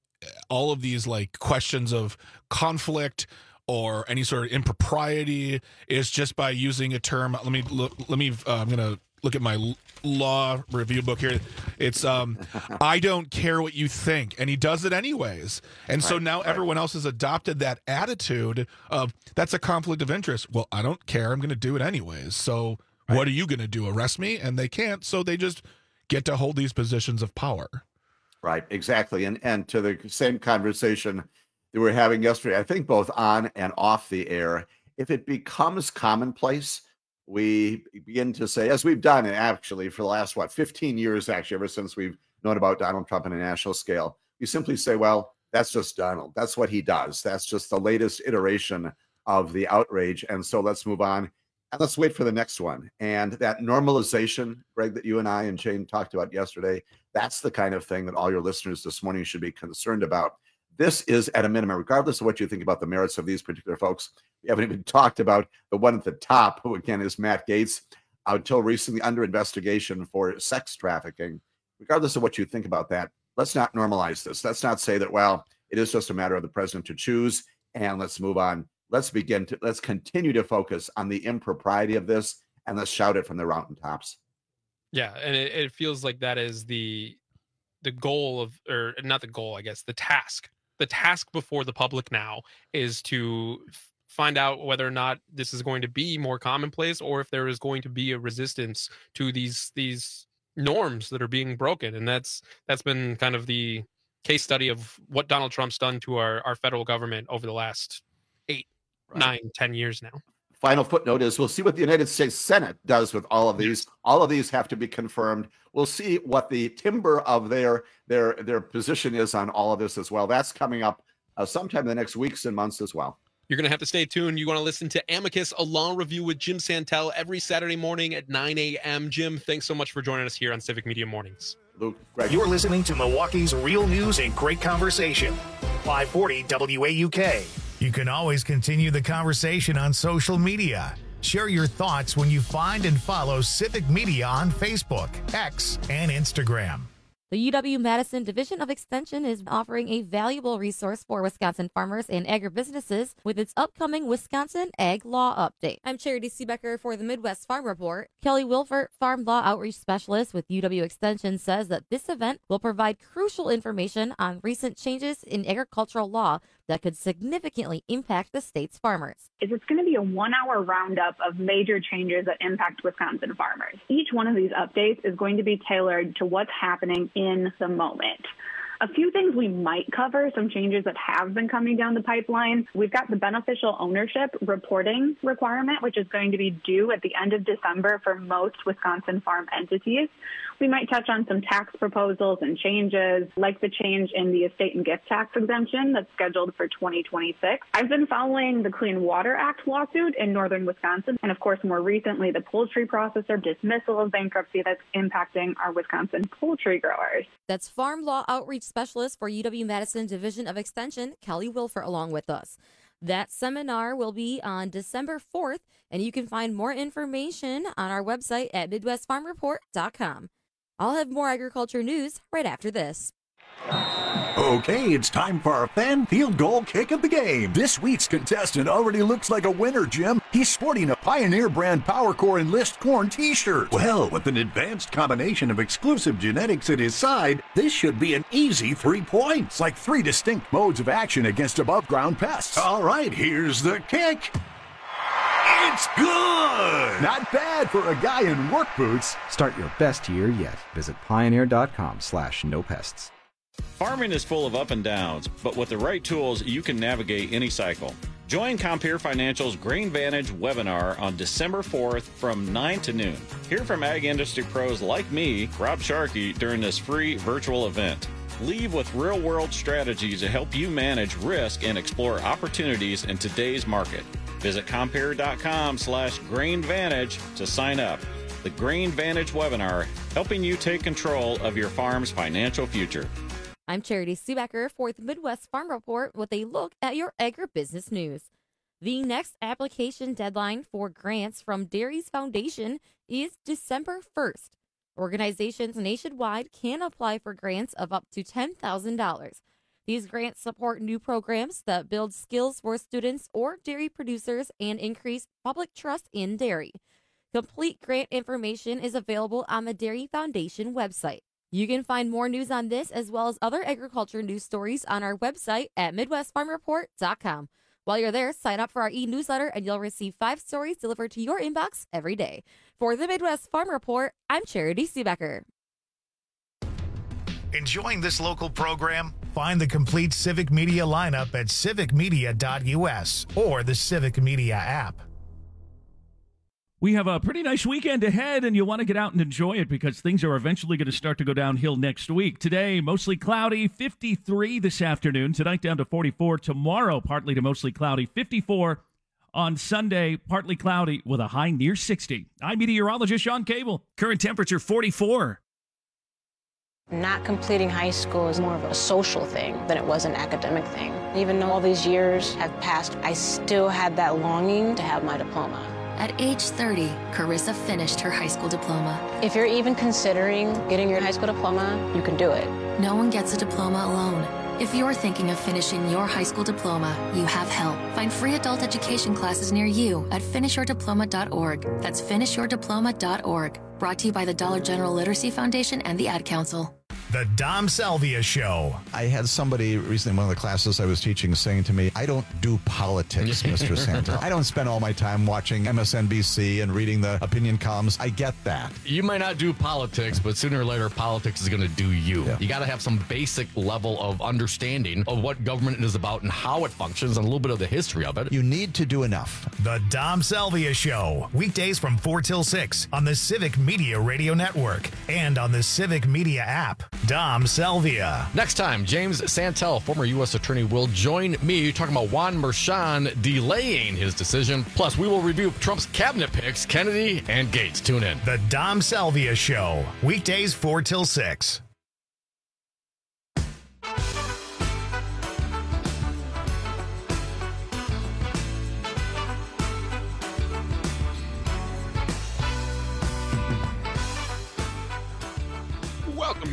Speaker 19: all of these like questions of conflict or any sort of impropriety is just by using a term. Let me look. Let me. Uh, I'm gonna look at my law review book here. It's um I don't care what you think, and he does it anyways. And right, so now right. everyone else has adopted that attitude of that's a conflict of interest. Well, I don't care, I'm going to do it anyways. So right. what are you going to do, arrest me? And they can't, so they just get to hold these positions of power.
Speaker 25: Right, exactly. And and to the same conversation that we were having yesterday, I think both on and off the air, if it becomes commonplace, we begin to say, as we've done actually for the last, what, fifteen years, actually, ever since we've known about Donald Trump on a national scale, we simply say, well, that's just Donald. That's what he does. That's just the latest iteration of the outrage. And so let's move on and let's wait for the next one. And that normalization, Greg, that you and I and Jane talked about yesterday, that's the kind of thing that all your listeners this morning should be concerned about. This is at a minimum, regardless of what you think about the merits of these particular folks. We haven't even talked about the one at the top, who again is Matt Gaetz, until recently under investigation for sex trafficking. Regardless of what you think about that, let's not normalize this. Let's not say that, well, it is just a matter of the president to choose, and let's move on. Let's begin to, let's continue to focus on the impropriety of this, and let's shout it from the mountaintops.
Speaker 18: Yeah, and it, it feels like that is the the goal of, or not the goal, I guess, the task. The task before the public now is to f- find out whether or not this is going to be more commonplace, or if there is going to be a resistance to these these norms that are being broken. And that's that's been kind of the case study of what Donald Trump's done to our, our federal government over the last eight, right. nine, ten years now.
Speaker 25: Final footnote is we'll see what the United States Senate does with all of these. All of these have to be confirmed. We'll see what the timbre of their their their position is on all of this as well. That's coming up uh, sometime in the next weeks and months as well.
Speaker 18: You're going to have to stay tuned. You want to listen to Amicus, a law review with Jim Santel every Saturday morning at nine a.m. Jim, thanks so much for joining us here on Civic Media Mornings.
Speaker 25: Luke, Greg.
Speaker 1: You're listening to Milwaukee's Real News and Great Conversation, five forty W A U K. You can always continue the conversation on social media. Share your thoughts when you find and follow Civic Media on Facebook, X, and Instagram.
Speaker 5: The U W-Madison Division of Extension is offering a valuable resource for Wisconsin farmers and agribusinesses with its upcoming Wisconsin Ag Law Update. I'm Charity Seebecker for the Midwest Farm Report. Kelly Wilfert, Farm Law Outreach Specialist with U W Extension, says that this event will provide crucial information on recent changes in agricultural law that could significantly impact the state's farmers.
Speaker 6: Is it's going to be a one-hour roundup of major changes that impact Wisconsin farmers. Each one of these updates is going to be tailored to what's happening in the moment. A few things we might cover, some changes that have been coming down the pipeline. We've got the beneficial ownership reporting requirement, which is going to be due at the end of December for most Wisconsin farm entities. We might touch on some tax proposals and changes, like the change in the estate and gift tax exemption that's scheduled for twenty twenty-six. I've been following the Clean Water Act lawsuit in northern Wisconsin, and of course, more recently, the poultry processor dismissal of bankruptcy that's impacting our Wisconsin poultry growers.
Speaker 5: That's Farm Law Outreach Specialist for U W-Madison Division of Extension, Kelly Wilfer, along with us. That seminar will be on December fourth, and you can find more information on our website at midwest farm report dot com. I'll have more agriculture news right after this.
Speaker 7: Okay, it's time for our fan field goal kick of the game. This week's contestant already looks like a winner, Jim. He's sporting a Pioneer brand PowerCore Enlist Corn t-shirt. Well, with an advanced combination of exclusive genetics at his side, this should be an easy three points, like three distinct modes of action against above-ground pests. All right, here's the kick. It's good! Not bad for a guy in work boots.
Speaker 8: Start your best year yet. Visit pioneer.com slash no pests.
Speaker 9: Farming is full of up and downs, but with the right tools, you can navigate any cycle. Join Compeer Financial's Grain Vantage webinar on December fourth from nine to noon. Hear from ag industry pros like me, Rob Sharkey, during this free virtual event. Leave with real-world strategies to help you manage risk and explore opportunities in today's market. Visit Compeer.com slash Grain Vantage to sign up. The Grain Vantage webinar, helping you take control of your farm's financial future.
Speaker 5: I'm Charity Seebecker for the Midwest Farm Report with a look at your agribusiness news. The next application deadline for grants from Dairies Foundation is December first. Organizations nationwide can apply for grants of up to ten thousand dollars. These grants support new programs that build skills for students or dairy producers and increase public trust in dairy. Complete grant information is available on the Dairy Foundation website. You can find more news on this as well as other agriculture news stories on our website at midwest farm report dot com. While you're there, sign up for our e-newsletter and you'll receive five stories delivered to your inbox every day. For the Midwest Farm Report, I'm Charity Seebecker.
Speaker 1: Enjoying this local program? Find the complete Civic Media lineup at civic media dot u s or the Civic Media app.
Speaker 15: We have a pretty nice weekend ahead, and you want to get out and enjoy it because things are eventually going to start to go downhill next week. Today, mostly cloudy, fifty-three this afternoon. Tonight, down to forty-four. Tomorrow, partly to mostly cloudy, fifty-four. On Sunday, partly cloudy with a high near sixty. I'm meteorologist Sean Cable. Current temperature, forty-four.
Speaker 26: Not completing high school is more of a social thing than it was an academic thing. Even though all these years have passed, I still had that longing to have my diploma.
Speaker 27: At age thirty, Carissa finished her high school diploma.
Speaker 26: If you're even considering getting your high school diploma, you can do it.
Speaker 27: No one gets a diploma alone. If you're thinking of finishing your high school diploma, you have help. Find free adult education classes near you at finish your diploma dot org. That's finish your diploma dot org. Brought to you by the Dollar General Literacy Foundation and the Ad Council.
Speaker 1: The Dom Salvia Show.
Speaker 28: I had somebody recently in one of the classes I was teaching saying to me, I don't do politics, Mister Santa. I don't spend all my time watching M S N B C and reading the opinion columns. I get that.
Speaker 29: You might not do politics, but sooner or later, politics is going to do you. Yeah. You got to have some basic level of understanding of what government is about and how it functions and a little bit of the history of it.
Speaker 28: You need to do enough.
Speaker 1: The Dom Salvia Show. Weekdays from four till six on the Civic Media Radio Network and on the Civic Media app. Dom Salvia.
Speaker 29: Next time, James Santel, former U S attorney, will join me talking about Juan Merchan delaying his decision. Plus, we will review Trump's cabinet picks, Kennedy and Gates. Tune in.
Speaker 1: The Dom Salvia Show. Weekdays four till six.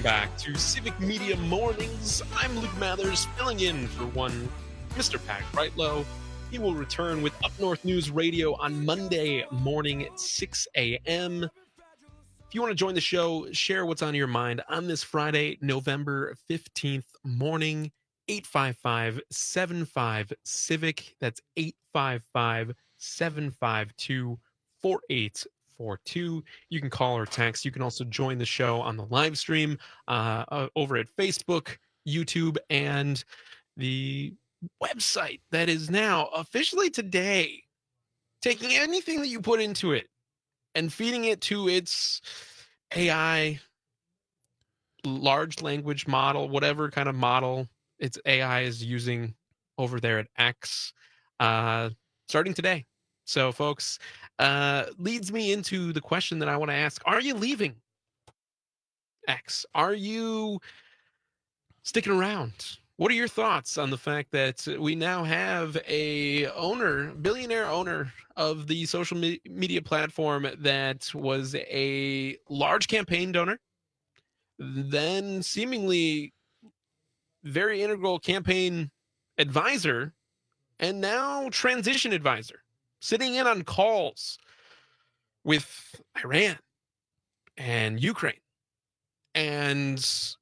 Speaker 18: back to Civic Media Mornings. I'm Luke Mathers, filling in for one Mister Pat Brightlow. He will return with Up North News Radio on Monday morning at six a.m. If you want to join the show, share what's on your mind on this Friday, November fifteenth morning, eight five five, seven five, CIVIC. That's eight five five, seven five two, four eight four two. You can call or text. You can also join the show on the live stream uh, uh, over at Facebook, YouTube, and the website that is now officially today taking anything that you put into it and feeding it to its A I, large language model, whatever kind of model its A I is using over there at X, uh, starting today. So, folks, uh, leads me into the question that I want to ask. Are you leaving X? Are you sticking around? What are your thoughts on the fact that we now have a owner, billionaire owner of the social me- media platform that was a large campaign donor, then seemingly very integral campaign advisor, and now transition advisor, sitting in on calls with Iran and Ukraine and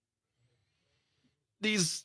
Speaker 18: these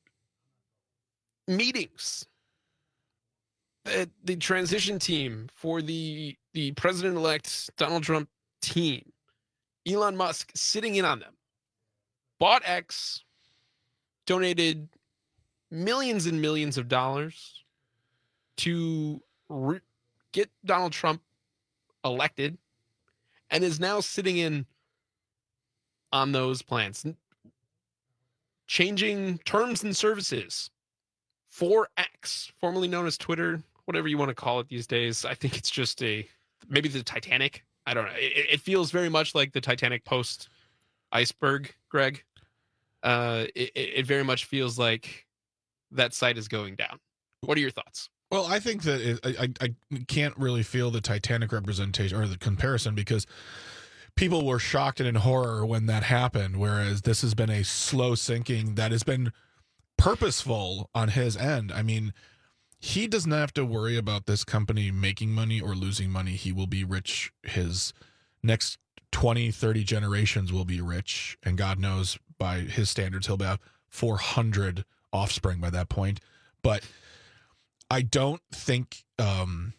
Speaker 18: meetings that the transition team for the the president-elect Donald Trump team, Elon Musk sitting in on them, bought X, donated millions and millions of dollars to re- get Donald Trump elected, and is now sitting in on those plans, changing terms and services for X, formerly known as Twitter, whatever you want to call it these days. I think it's just a, maybe the Titanic. I don't know. It, it feels very much like the Titanic post iceberg, Greg. Uh, it, it very much feels like that site is going down. What are your thoughts?
Speaker 19: Well, I think that it, I, I can't really feel the Titanic representation or the comparison, because people were shocked and in horror when that happened, whereas this has been a slow sinking that has been purposeful on his end. I mean, he doesn't have to worry about this company making money or losing money. He will be rich. His next twenty, thirty generations will be rich, and God knows by his standards he'll have four hundred offspring by that point. But I don't think um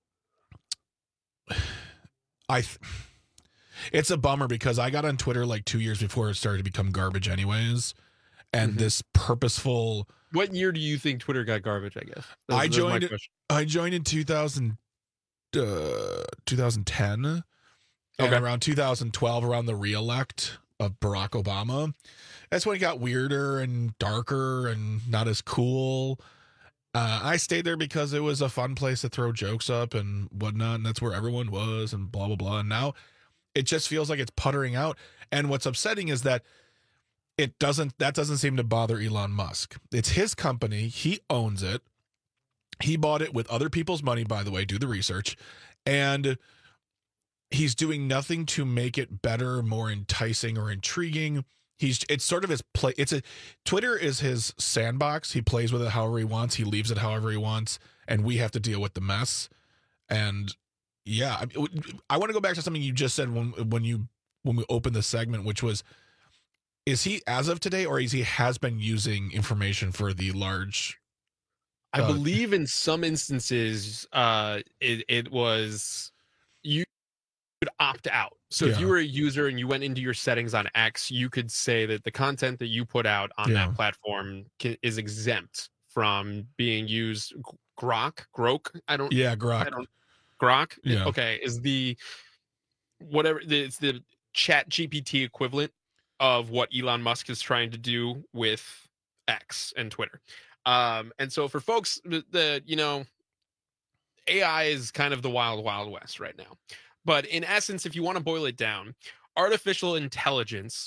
Speaker 19: I th- it's a bummer, because I got on Twitter like two years before it started to become garbage anyways. And mm-hmm. this purposeful.
Speaker 18: What year do you think Twitter got garbage? I guess that's,
Speaker 19: I joined. It, I joined in two thousand, uh, twenty ten, okay. And around two thousand twelve, around the re-elect of Barack Obama. That's when it got weirder and darker and not as cool. Uh, I stayed there because it was a fun place to throw jokes up and whatnot, and that's where everyone was, and blah blah blah. And now it just feels like it's puttering out. And what's upsetting is that It doesn't, that doesn't seem to bother Elon Musk. It's his company. He owns it. He bought it with other people's money, by the way, do the research. And he's doing nothing to make it better, more enticing or intriguing. He's, it's sort of his play. It's a, Twitter is his sandbox. He plays with it however he wants. He leaves it however he wants. And we have to deal with the mess. And yeah, I, I want to go back to something you just said when, when you, when we opened the segment, which was, is he, as of today, or is he has been using information for the large?
Speaker 18: Uh, I
Speaker 19: uh,
Speaker 18: believe in some instances, uh, it, it was you could opt out. So yeah. If you were a user and you went into your settings on X, you could say that the content that you put out on yeah. that platform can, is exempt from being used. Grok, Grok, I don't.
Speaker 19: Yeah, Grok.
Speaker 18: I don't. Grok.
Speaker 19: Yeah.
Speaker 18: Okay, is the whatever it's the Chat G P T equivalent of what Elon Musk is trying to do with X and Twitter. Um, and so for folks, the, the, you know, A I is kind of the wild, wild west right now. But in essence, if you want to boil it down, artificial intelligence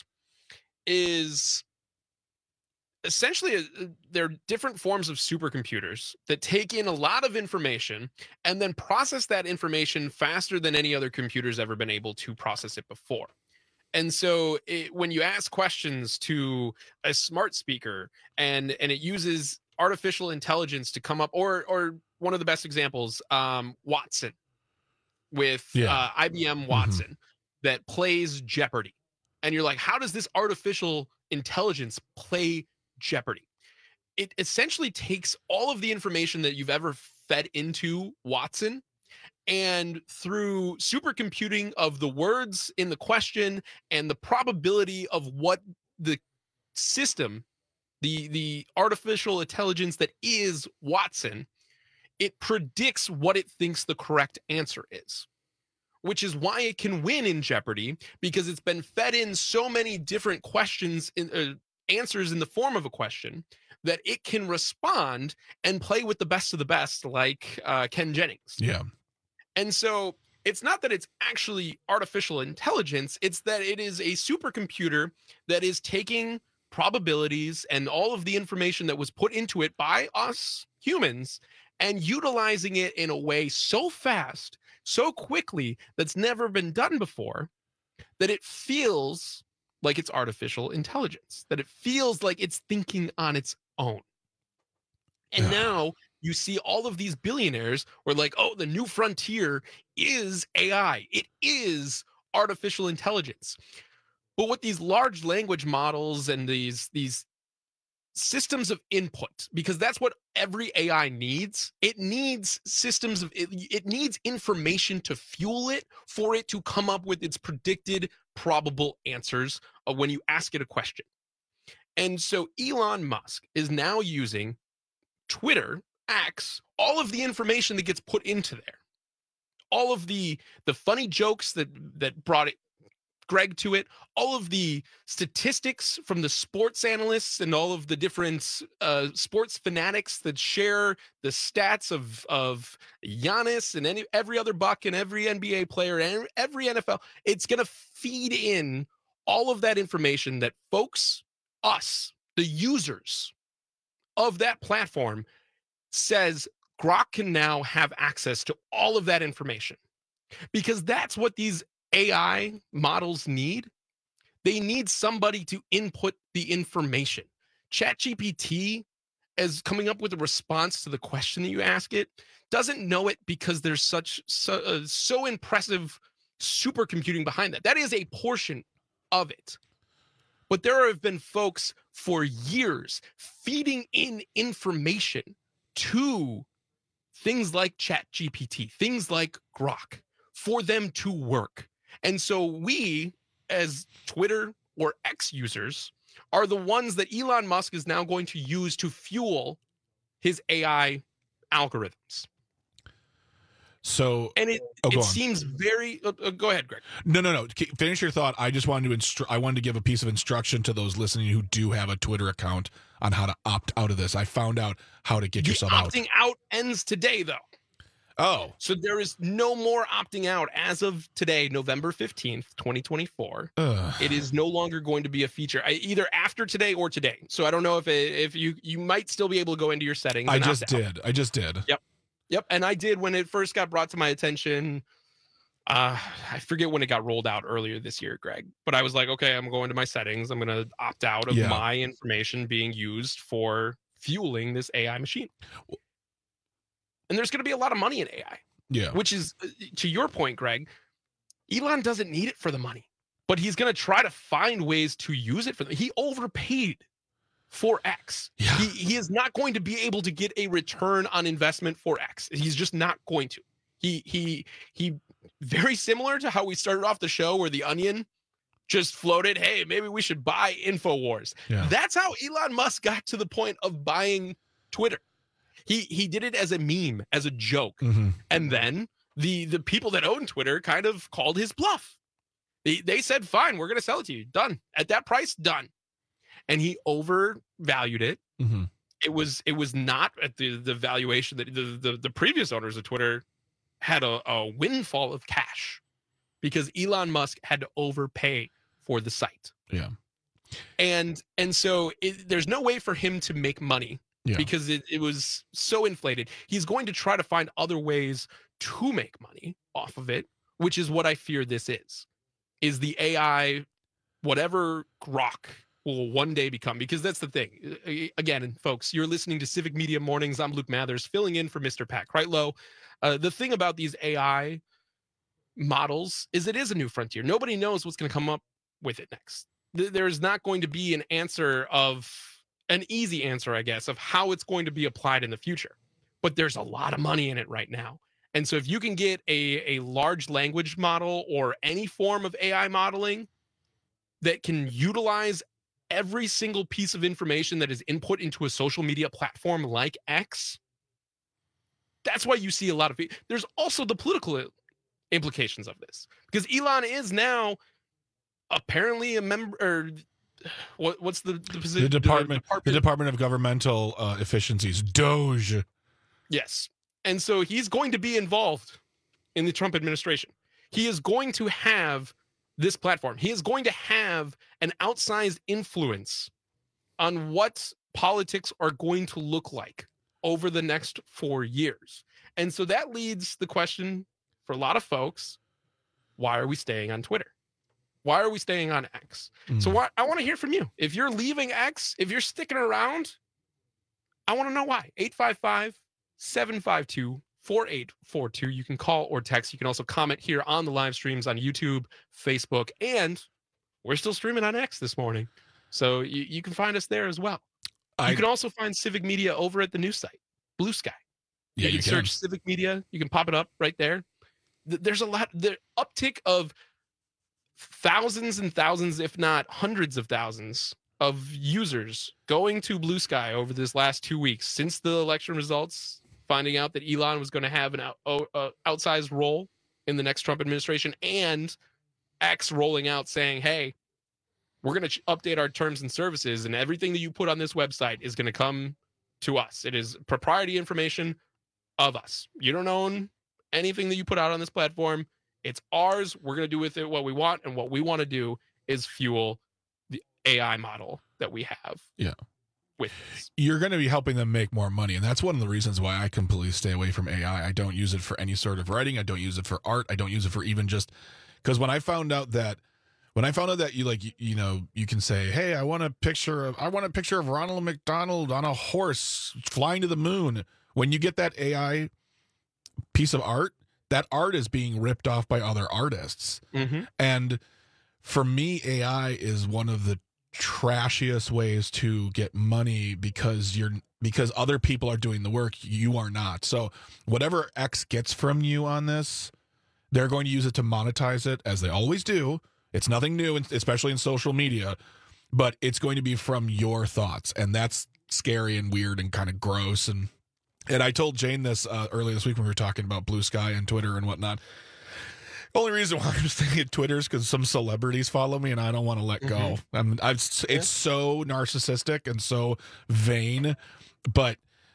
Speaker 18: is essentially, a, they're different forms of supercomputers that take in a lot of information and then process that information faster than any other computer's ever been able to process it before. And so it, when you ask questions to a smart speaker and and it uses artificial intelligence to come up, or or one of the best examples, um, Watson with
Speaker 19: Yeah.
Speaker 18: uh, I B M Watson that plays Jeopardy. And you're like, how does this artificial intelligence play Jeopardy? It essentially takes all of the information that you've ever fed into Watson, and through supercomputing of the words in the question and the probability of what the system, the the artificial intelligence that is Watson, it predicts what it thinks the correct answer is, which is why it can win in Jeopardy, because it's been fed in so many different questions, in, uh, answers in the form of a question, that it can respond and play with the best of the best, like uh, Ken Jennings.
Speaker 19: Yeah.
Speaker 18: And so it's not that it's actually artificial intelligence, it's that it is a supercomputer that is taking probabilities and all of the information that was put into it by us humans and utilizing it in a way so fast, so quickly, that's never been done before, that it feels like it's artificial intelligence, that it feels like it's thinking on its own. And now you see all of these billionaires were like, oh, the new frontier is A I. It is artificial intelligence. But what these large language models and these, these systems of input, because that's what every A I needs. It needs systems of, it, it needs information to fuel it for it to come up with its predicted probable answers of when you ask it a question. And so Elon Musk is now using Twitter, X, all of the information that gets put into there, all of the the funny jokes that that brought it Greg to it, all of the statistics from the sports analysts and all of the different uh, sports fanatics that share the stats of of Giannis and any every other Buck and every N B A player and every N F L. It's going to feed in all of that information that folks, us, the users of that platform, says Grok can now have access to all of that information, because that's what these A I models need. They need somebody to input the information. ChatGPT, as coming up with a response to the question that you ask it, doesn't know it because there's such so, uh, so impressive supercomputing behind that. That is a portion of it. But there have been folks for years feeding in information to things like ChatGPT, things like Grok, for them to work. And so we, as Twitter or X users, are the ones that Elon Musk is now going to use to fuel his A I algorithms.
Speaker 19: So,
Speaker 18: and it,
Speaker 19: oh,
Speaker 18: it seems very. Uh, uh, go ahead, Greg.
Speaker 19: No, no, no. Finish your thought. I just wanted to instru- I wanted to give a piece of instruction to those listening who do have a Twitter account on how to opt out of this. I found out how to get
Speaker 18: The
Speaker 19: yourself out.
Speaker 18: opting out ends today, though.
Speaker 19: Oh,
Speaker 18: so there is no more opting out as of today, November fifteenth, twenty twenty-four.
Speaker 19: Ugh.
Speaker 18: It is no longer going to be a feature, I, either after today or today. So I don't know if it, if you you might still be able to go into your settings.
Speaker 19: I
Speaker 18: and
Speaker 19: just
Speaker 18: opt out.
Speaker 19: did. I just did.
Speaker 18: Yep. Yep. And I did when it first got brought to my attention. Uh, I forget when it got rolled out earlier this year, Greg, but I was like, okay, I'm going to my settings. I'm going to opt out of
Speaker 19: Yeah.
Speaker 18: my information being used for fueling this A I machine. And there's going to be a lot of money in A I.
Speaker 19: Yeah.
Speaker 18: Which is, uh, to your point, Greg, Elon doesn't need it for the money, but he's going to try to find ways to use it for the, he overpaid for X.
Speaker 19: Yeah.
Speaker 18: He, he is not going to be able to get a return on investment for X. He's just not going to. He, he, he, very similar to how we started off the show where the Onion just floated, hey, maybe we should buy InfoWars.
Speaker 19: Yeah.
Speaker 18: That's how Elon Musk got to the point of buying Twitter. He he did it as a meme, as a joke.
Speaker 19: Mm-hmm.
Speaker 18: And then the the people that own Twitter kind of called his bluff. They, they said, fine, we're going to sell it to you. Done. At that price, done. And he overvalued it.
Speaker 19: Mm-hmm.
Speaker 18: It was it was not at the, the valuation that the, the, the previous owners of Twitter had a, a windfall of cash because Elon Musk had to overpay for the site.
Speaker 19: Yeah.
Speaker 18: And and so it, there's no way for him to make money.
Speaker 19: Yeah.
Speaker 18: Because it, it was so inflated. He's going to try to find other ways to make money off of it, which is what I fear this is, is the A I whatever Grok will one day become, because that's the thing. Again, folks, you're listening to Civic Media Mornings. I'm Luke Mathers, filling in for Mister Pat Kreitlow. Uh, the thing about these A I models is it is a new frontier. Nobody knows what's going to come up with it next. There's not going to be an answer of an easy answer, I guess, of how it's going to be applied in the future. But there's a lot of money in it right now. And so if you can get a, a large language model or any form of A I modeling that can utilize every single piece of information that is input into a social media platform like X, that's why you see a lot of it. There's also the political implications of this, because Elon is now apparently a member, or what, what's the, the position?
Speaker 19: The department,
Speaker 18: the department,
Speaker 19: the Department of Governmental uh, Efficiencies, Doge.
Speaker 18: Yes. And so he's going to be involved in the Trump administration. He is going to have this platform. He is going to have an outsized influence on what politics are going to look like over the next four years. And so that leads the question for a lot of folks, why are we staying on Twitter? Why are we staying on X? Mm. So why, I want to hear from you. If you're leaving X, if you're sticking around, I want to know why. eight five five, seven five two, four eight four two. You can call or text. You can also comment here on the live streams on YouTube, Facebook, and we're still streaming on X this morning. So you, you can find us there as well. I, you can also find Civic Media over at the news site, Blue Sky.
Speaker 19: Yeah,
Speaker 18: you can,
Speaker 19: you can
Speaker 18: search Civic Media. You can pop it up right there. There's a lot, the uptick of thousands and thousands, if not hundreds of thousands of users going to Blue Sky over this last two weeks since the election results, finding out that Elon was going to have an out, uh, outsized role in the next Trump administration, and X rolling out saying, hey, we're going to ch- update our terms and services, and everything that you put on this website is going to come to us. It is proprietary information of us. You don't own anything that you put out on this platform. It's ours. We're going to do with it what we want, and what we want to do is fuel the A I model that we have.
Speaker 19: Yeah.
Speaker 18: With this.
Speaker 19: You're going to be helping them make more money, and that's one of the reasons why I completely stay away from A I. I don't use it for any sort of writing. I don't use it for art. I don't use it for even just because when I found out that when I found out that you like you, you know you can say, hey, I want a picture of I want a picture of Ronald McDonald on a horse flying to the moon. When you get that A I piece of art, that art is being ripped off by other artists.
Speaker 18: Mm-hmm.
Speaker 19: And for me, A I is one of the trashiest ways to get money because you're because other people are doing the work, you are not. So whatever X gets from you on this, they're going to use it to monetize it, as they always do. It's nothing new, especially in social media, but it's going to be from your thoughts, and that's scary and weird and kind of gross. And and I told Jane this uh, earlier this week when we were talking about Blue Sky and Twitter and whatnot. The only reason why I'm staying at Twitter is because some celebrities follow me, and I don't want to let go. Mm-hmm. I'm, I've, it's yeah. so narcissistic and so vain, but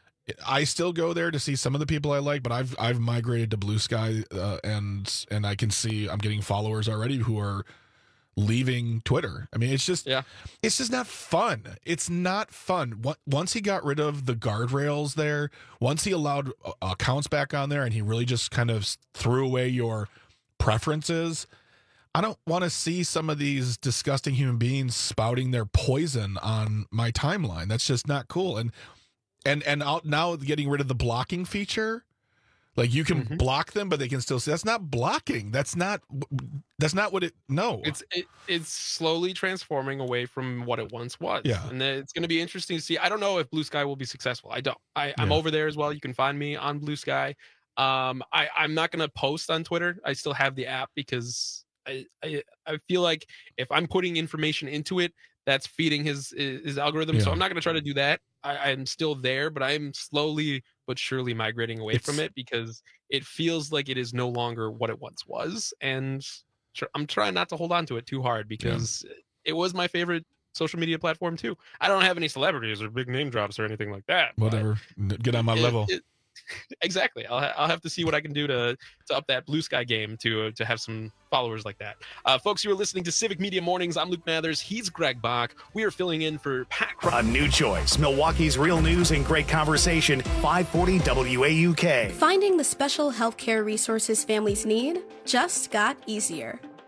Speaker 19: I still go there to see some of the people I like. But I've I've migrated to Blue Sky, uh, and and I can see I'm getting followers already who are leaving Twitter. I mean, it's just
Speaker 18: yeah.
Speaker 19: it's just not fun. It's not fun. Once he got rid of the guardrails there, once he allowed accounts back on there, and he really just kind of threw away your preferences, I don't want to see some of these disgusting human beings spouting their poison on my timeline. That's just not cool. And and and now getting rid of the blocking feature, like you can mm-hmm. block them, but they can still see. That's not blocking. That's not. That's not what it. No,
Speaker 18: it's it, it's slowly transforming away from what it once was.
Speaker 19: Yeah,
Speaker 18: and it's going to be interesting to see. I don't know if Blue Sky will be successful. I don't. I, I'm yeah. over there as well. You can find me on Blue Sky. Um, I I'm not going to post on Twitter. I still have the app because I, I I feel like if I'm putting information into it, that's feeding his his algorithm. Yeah. So I'm not going to try to do that. I, I'm still there, but I'm slowly but surely migrating away it's, from it because it feels like it is no longer what it once was. And tr- I'm trying not to hold on to it too hard because yeah. it was my favorite social media platform too. I don't have any celebrities or big name drops or anything like that.
Speaker 19: Whatever. Get on my
Speaker 18: it,
Speaker 19: level.
Speaker 18: It, exactly. I'll, ha- I'll have to see what I can do to, to up that Blue Sky game to, uh, to have some followers like that. Uh, folks, you are listening to Civic Media Mornings. I'm Luke Mathers. He's Greg Bach. We are filling in for Pat Cr-
Speaker 1: A new choice. Milwaukee's real news and great conversation. five forty W A U K.
Speaker 2: Finding the special healthcare resources families need just got easier.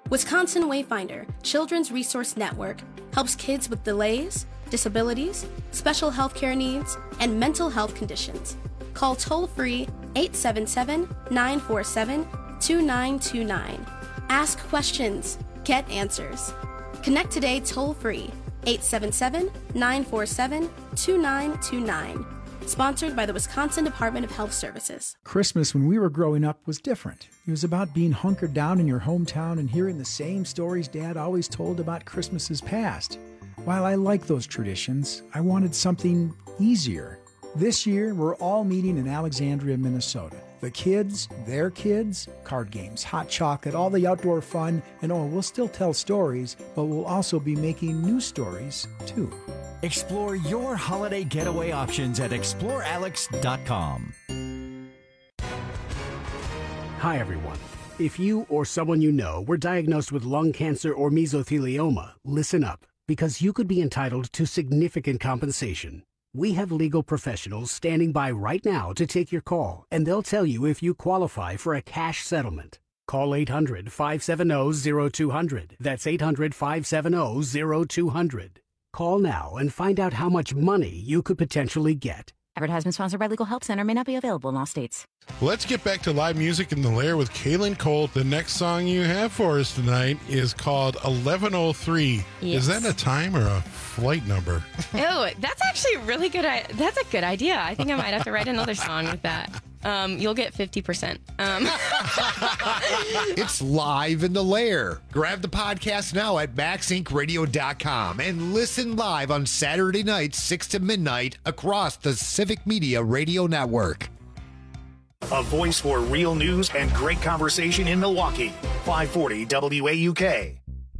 Speaker 2: Wisconsin Wayfinder Children's Resource Network helps kids with delays, disabilities, special health care needs, and mental health conditions. Call toll-free eight seven seven, nine four seven, two nine two nine. Ask questions. Get answers. Connect today toll-free eight seven seven, nine four seven, two nine two nine. Sponsored by the Wisconsin Department of Health Services.
Speaker 3: Christmas when we were growing up was different. It was about being hunkered down in your hometown and hearing the same stories Dad always told about Christmases past. While I like those traditions, I wanted something easier. This year, we're all meeting in Alexandria, Minnesota. The kids, their kids, card games, hot chocolate, all the outdoor fun, and oh, we'll still tell stories, but we'll also be making new stories, too.
Speaker 10: Explore your holiday getaway options at explore alex dot com.
Speaker 11: Hi, everyone. If you or someone you know were diagnosed with lung cancer or mesothelioma, listen up, because you could be entitled to significant compensation. We have legal professionals standing by right now to take your call, and they'll tell you if you qualify for a cash settlement. Call eight hundred, five seven zero, zero two zero zero. That's eight hundred, five seven zero, zero two zero zero. Call now and find out how much money you could potentially get.
Speaker 22: Advertisement sponsored by Legal Help Center. May not be available in all states.
Speaker 12: Let's get back to live music in the Lair with Kaylin Cole. The next song you have for us tonight is called eleven oh three.
Speaker 13: Yes.
Speaker 12: Is that a time or a flight number?
Speaker 13: Oh, that's actually a really good. I- that's a good idea. I think I might have to write another song with that. Um, you'll get fifty percent. Um.
Speaker 16: It's live in the Lair. Grab the podcast now at max inc radio dot com and listen live on Saturday nights, six to midnight, across the Civic Media Radio Network.
Speaker 1: A voice for real news and great conversation in Milwaukee. five forty W A U K.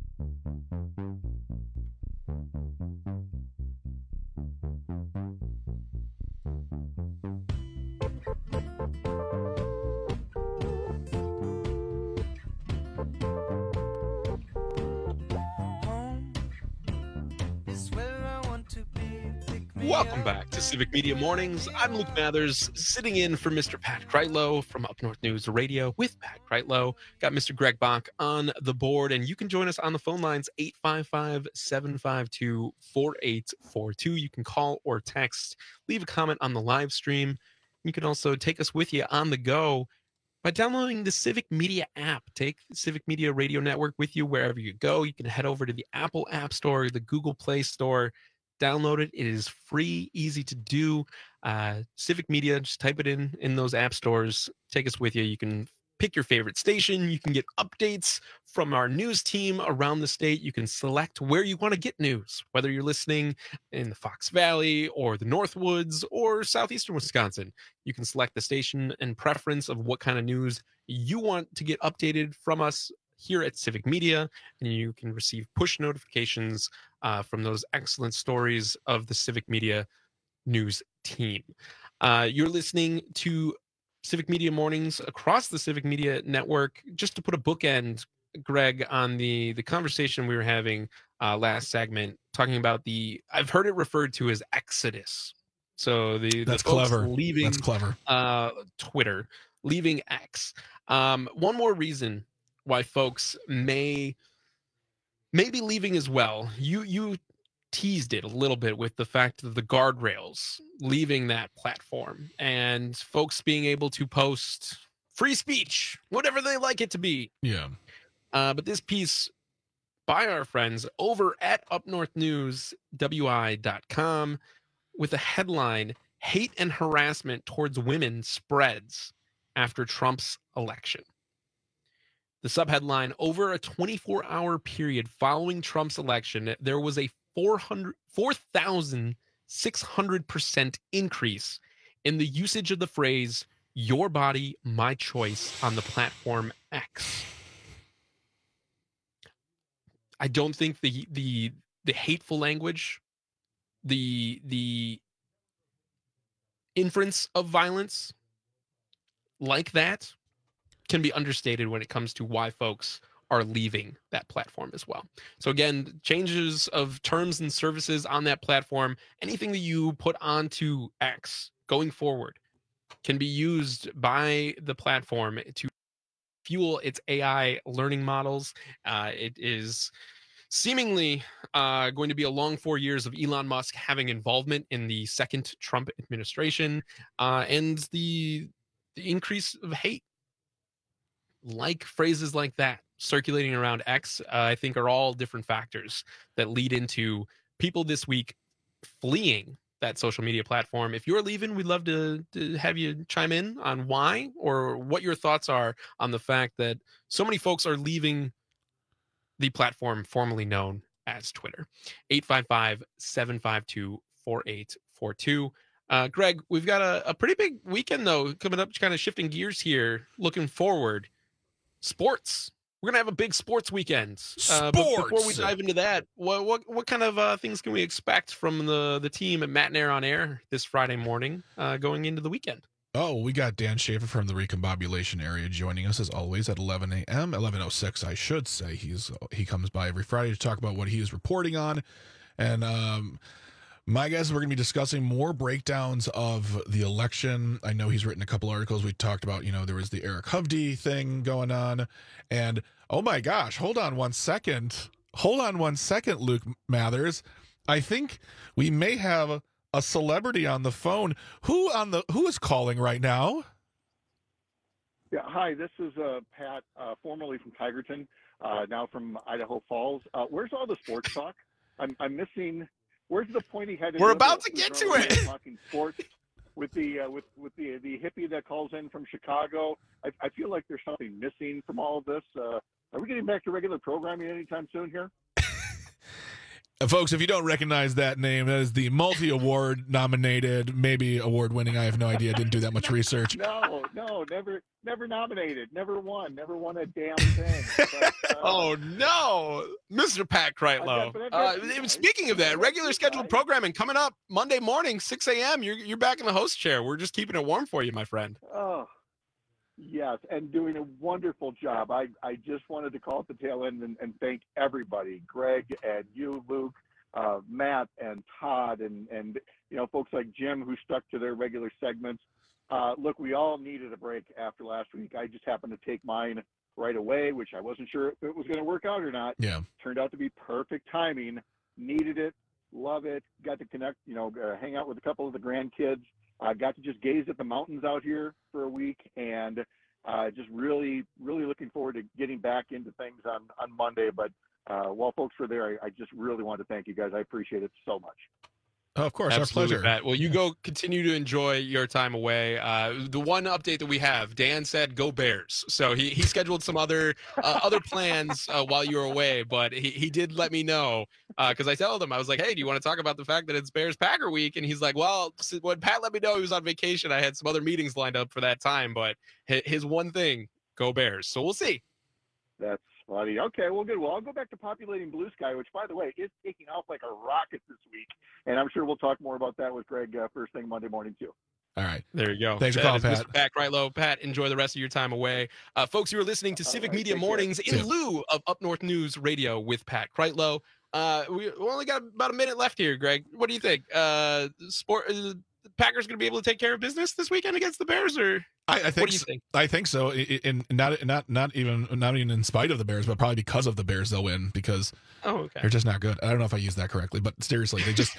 Speaker 18: Welcome back to Civic Media Mornings. I'm Luke Mathers, sitting in for Mister Pat Kreitlow from Up North News Radio with Pat Kreitlow. Got Mister Greg Bach on the board, and you can join us on the phone lines, eight five five, seven five two, four eight four two. You can call or text, leave a comment on the live stream. You can also take us with you on the go by downloading the Civic Media app. Take the Civic Media Radio Network with you wherever you go. You can head over to the Apple App Store, the Google Play Store. Download it. It is free, easy to do. Uh, Civic Media, just type it in in those app stores. Take us with you. You can pick your favorite station. You can get updates from our news team around the state. You can select where you want to get news, whether you're listening in the Fox Valley or the Northwoods or southeastern Wisconsin. You can select the station and preference of what kind of news you want to get updated from us here at Civic Media, and you can receive push notifications uh, from those excellent stories of the Civic Media news team. Uh, you're listening to Civic Media Mornings across the Civic Media Network. Just to put a bookend, Greg, on the, the conversation we were having uh, last segment, talking about the, I've heard it referred to as Exodus. So the, the
Speaker 19: That's
Speaker 18: folks
Speaker 19: clever.
Speaker 18: leaving
Speaker 19: That's clever.
Speaker 18: Uh, Twitter, leaving X. Um, one more reason why folks may may be leaving as well. You you teased it a little bit with the fact of the guardrails leaving that platform and folks being able to post free speech, whatever they like it to be.
Speaker 19: Yeah.
Speaker 18: Uh, but this piece by our friends over at up north news w i dot com with a headline, "Hate and Harassment Towards Women Spreads After Trump's Election." The subheadline, over a twenty-four hour period following Trump's election, there was a four thousand six hundred percent increase in the usage of the phrase, "your body, my choice" on the platform X. I don't think the the the hateful language, the the inference of violence like that can be understated when it comes to why folks are leaving that platform as well. So again, changes of terms and services on that platform, anything that you put onto X going forward can be used by the platform to fuel its A I learning models. Uh, it is seemingly uh, going to be a long four years of Elon Musk having involvement in the second Trump administration uh, and the, the increase of hate. Like phrases like that circulating around X, uh, I think are all different factors that lead into people this week fleeing that social media platform. If you're leaving, we'd love to, to have you chime in on why or what your thoughts are on the fact that so many folks are leaving the platform formerly known as Twitter. eight five five, seven five two, four eight four two. Uh, Greg, we've got a, a pretty big weekend, though, coming up, kind of shifting gears here, looking forward. Sports. We're going to have a big sports weekend. Uh, but before we dive into that, what what, what kind of uh, things can we expect from the, the team at Matt and Air on Air this Friday morning uh, going into the weekend?
Speaker 19: Oh, we got Dan Schaefer from the Recombobulation area joining us as always at eleven a.m. eleven oh six, I should say. He's He comes by every Friday to talk about what he is reporting on. And um, my guess is we're going to be discussing more breakdowns of the election. I know he's written a couple articles. We talked about, you know, there was the Eric Hovde thing going on. And, oh my gosh, hold on one second. Hold on one second, Luke Mathers. I think we may have a celebrity on the phone. Who on the who is calling right now?
Speaker 4: Yeah, hi, this is uh, Pat, uh, formerly from Tigerton, uh, now from Idaho Falls. Uh, where's all the sports talk? I'm, I'm missing... Where's the pointy headed?
Speaker 18: We're about to get to it.
Speaker 4: Talking sports with the uh, with with the the hippie that calls in from Chicago. I, I feel like there's something missing from all of this. Uh, are we getting back to regular programming anytime soon here?
Speaker 19: Folks, if you don't recognize that name, that is the multi-award nominated, maybe award-winning. I have no idea. Didn't do that much research.
Speaker 4: No, no, never, never nominated, never won, never won a damn thing. But, uh,
Speaker 18: oh no, Mister Pat Kreitlow. Uh, speaking of that, regular scheduled programming coming up Monday morning, six a.m. You're you're back in the host chair. We're just keeping it warm for you, my friend.
Speaker 4: Oh. Yes, and doing a wonderful job. I, I just wanted to call at the tail end and, and thank everybody, Greg and you, Luke, uh, Matt and Todd, and, and you know folks like Jim who stuck to their regular segments. Uh, look, we all needed a break after last week. I just happened to take mine right away, which I wasn't sure if it was going to work out or not.
Speaker 19: Yeah,
Speaker 4: turned out to be perfect timing. Needed it, love it. Got to connect, you know, uh, hang out with a couple of the grandkids. I uh, got to just gaze at the mountains out here for a week, and uh, just really, really looking forward to getting back into things on, on Monday. But uh, while folks were there, I, I just really want to thank you guys. I appreciate it so much.
Speaker 19: Oh, of course,
Speaker 18: absolutely,
Speaker 19: our pleasure.
Speaker 18: Pat. Well, you go continue to enjoy your time away. Uh, the one update that we have, Dan said, "Go Bears." So he, he scheduled some other uh, other plans uh, while you were away, but he, he did let me know because uh, I told him, I was like, "Hey, do you want to talk about the fact that it's Bears Packer week?" And he's like, "Well, when Pat let me know he was on vacation, I had some other meetings lined up for that time, but his one thing, go Bears." So we'll see.
Speaker 4: That's funny. Okay, well, good. Well, I'll go back to populating Blue Sky, which, by the way, is taking off like a rocket this week. And I'm sure we'll talk more about that with Greg uh, first thing Monday morning, too.
Speaker 19: All right.
Speaker 18: There you go.
Speaker 19: Thanks for calling, Pat.
Speaker 18: Mister Pat Kreitlow. Pat, enjoy the rest of your time away. Uh, folks, you are listening to Civic right, Media Mornings care. in lieu of Up North News Radio with Pat Kreitlow. Uh, we, we only got about a minute left here, Greg. What do you think? Uh, sport, uh, the Packers going to be able to take care of business this weekend against the Bears, or
Speaker 19: I, I think
Speaker 18: what do you think?
Speaker 19: I think so. And not not not even not even in spite of the Bears, but probably because of the Bears, they'll win because
Speaker 18: oh, okay.
Speaker 19: they're just not good. I don't know if I used that correctly, but seriously, they just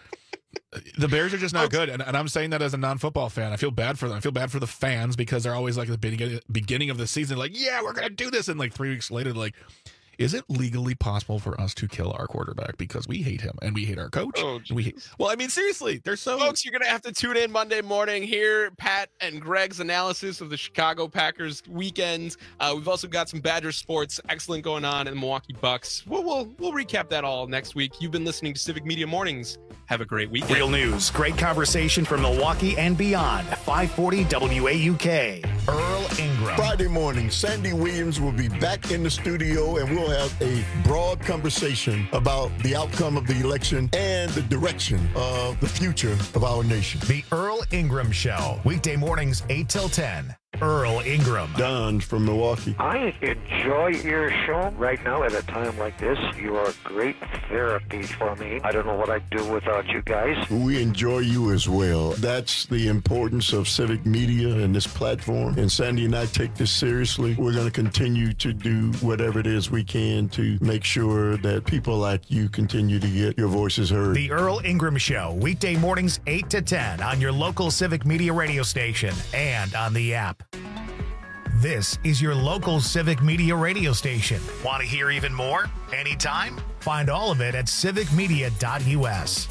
Speaker 19: the Bears are just not good. And, and I'm saying that as a non-football fan. I feel bad for them. I feel bad for the fans because they're always like at the beginning beginning of the season, like, yeah, we're gonna do this, and like three weeks later, like, is it legally possible for us to kill our quarterback because we hate him and we hate our coach?
Speaker 18: Oh,
Speaker 19: and we hate, well, I mean, seriously, they're so.
Speaker 18: Folks, you're going to have to tune in Monday morning, hear Pat and Greg's analysis of the Chicago Packers weekend. Uh, we've also got some Badger sports excellent going on in the Milwaukee Bucks. We'll, we'll, we'll recap that all next week. You've been listening to Civic Media Mornings. Have a great weekend.
Speaker 1: Real news, great conversation from Milwaukee and beyond. five forty W A U K. Earl Ingram.
Speaker 6: Friday morning, Sandy Williams will be back in the studio, and we'll have a broad conversation about the outcome of the election and the direction of the future of our nation.
Speaker 1: The Earl Ingram Show, weekday mornings eight till ten. Earl Ingram.
Speaker 6: Don from Milwaukee.
Speaker 7: I enjoy your show right now at a time like this. You are great therapy for me. I don't know what I'd do without you guys.
Speaker 6: We enjoy you as well. That's the importance of civic media and this platform. And Sandy and I take this seriously. We're going to continue to do whatever it is we can to make sure that people like you continue to get your voices heard.
Speaker 1: The Earl Ingram Show, weekday mornings eight to ten on your local Civic Media radio station and on the app. This is your local Civic Media radio station. Want to hear even more? Anytime? Find all of it at civic media dot u s.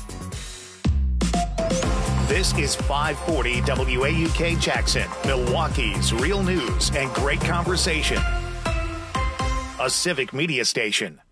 Speaker 1: This is five forty W A U K Jackson, Milwaukee's real news and great conversation. A Civic Media station.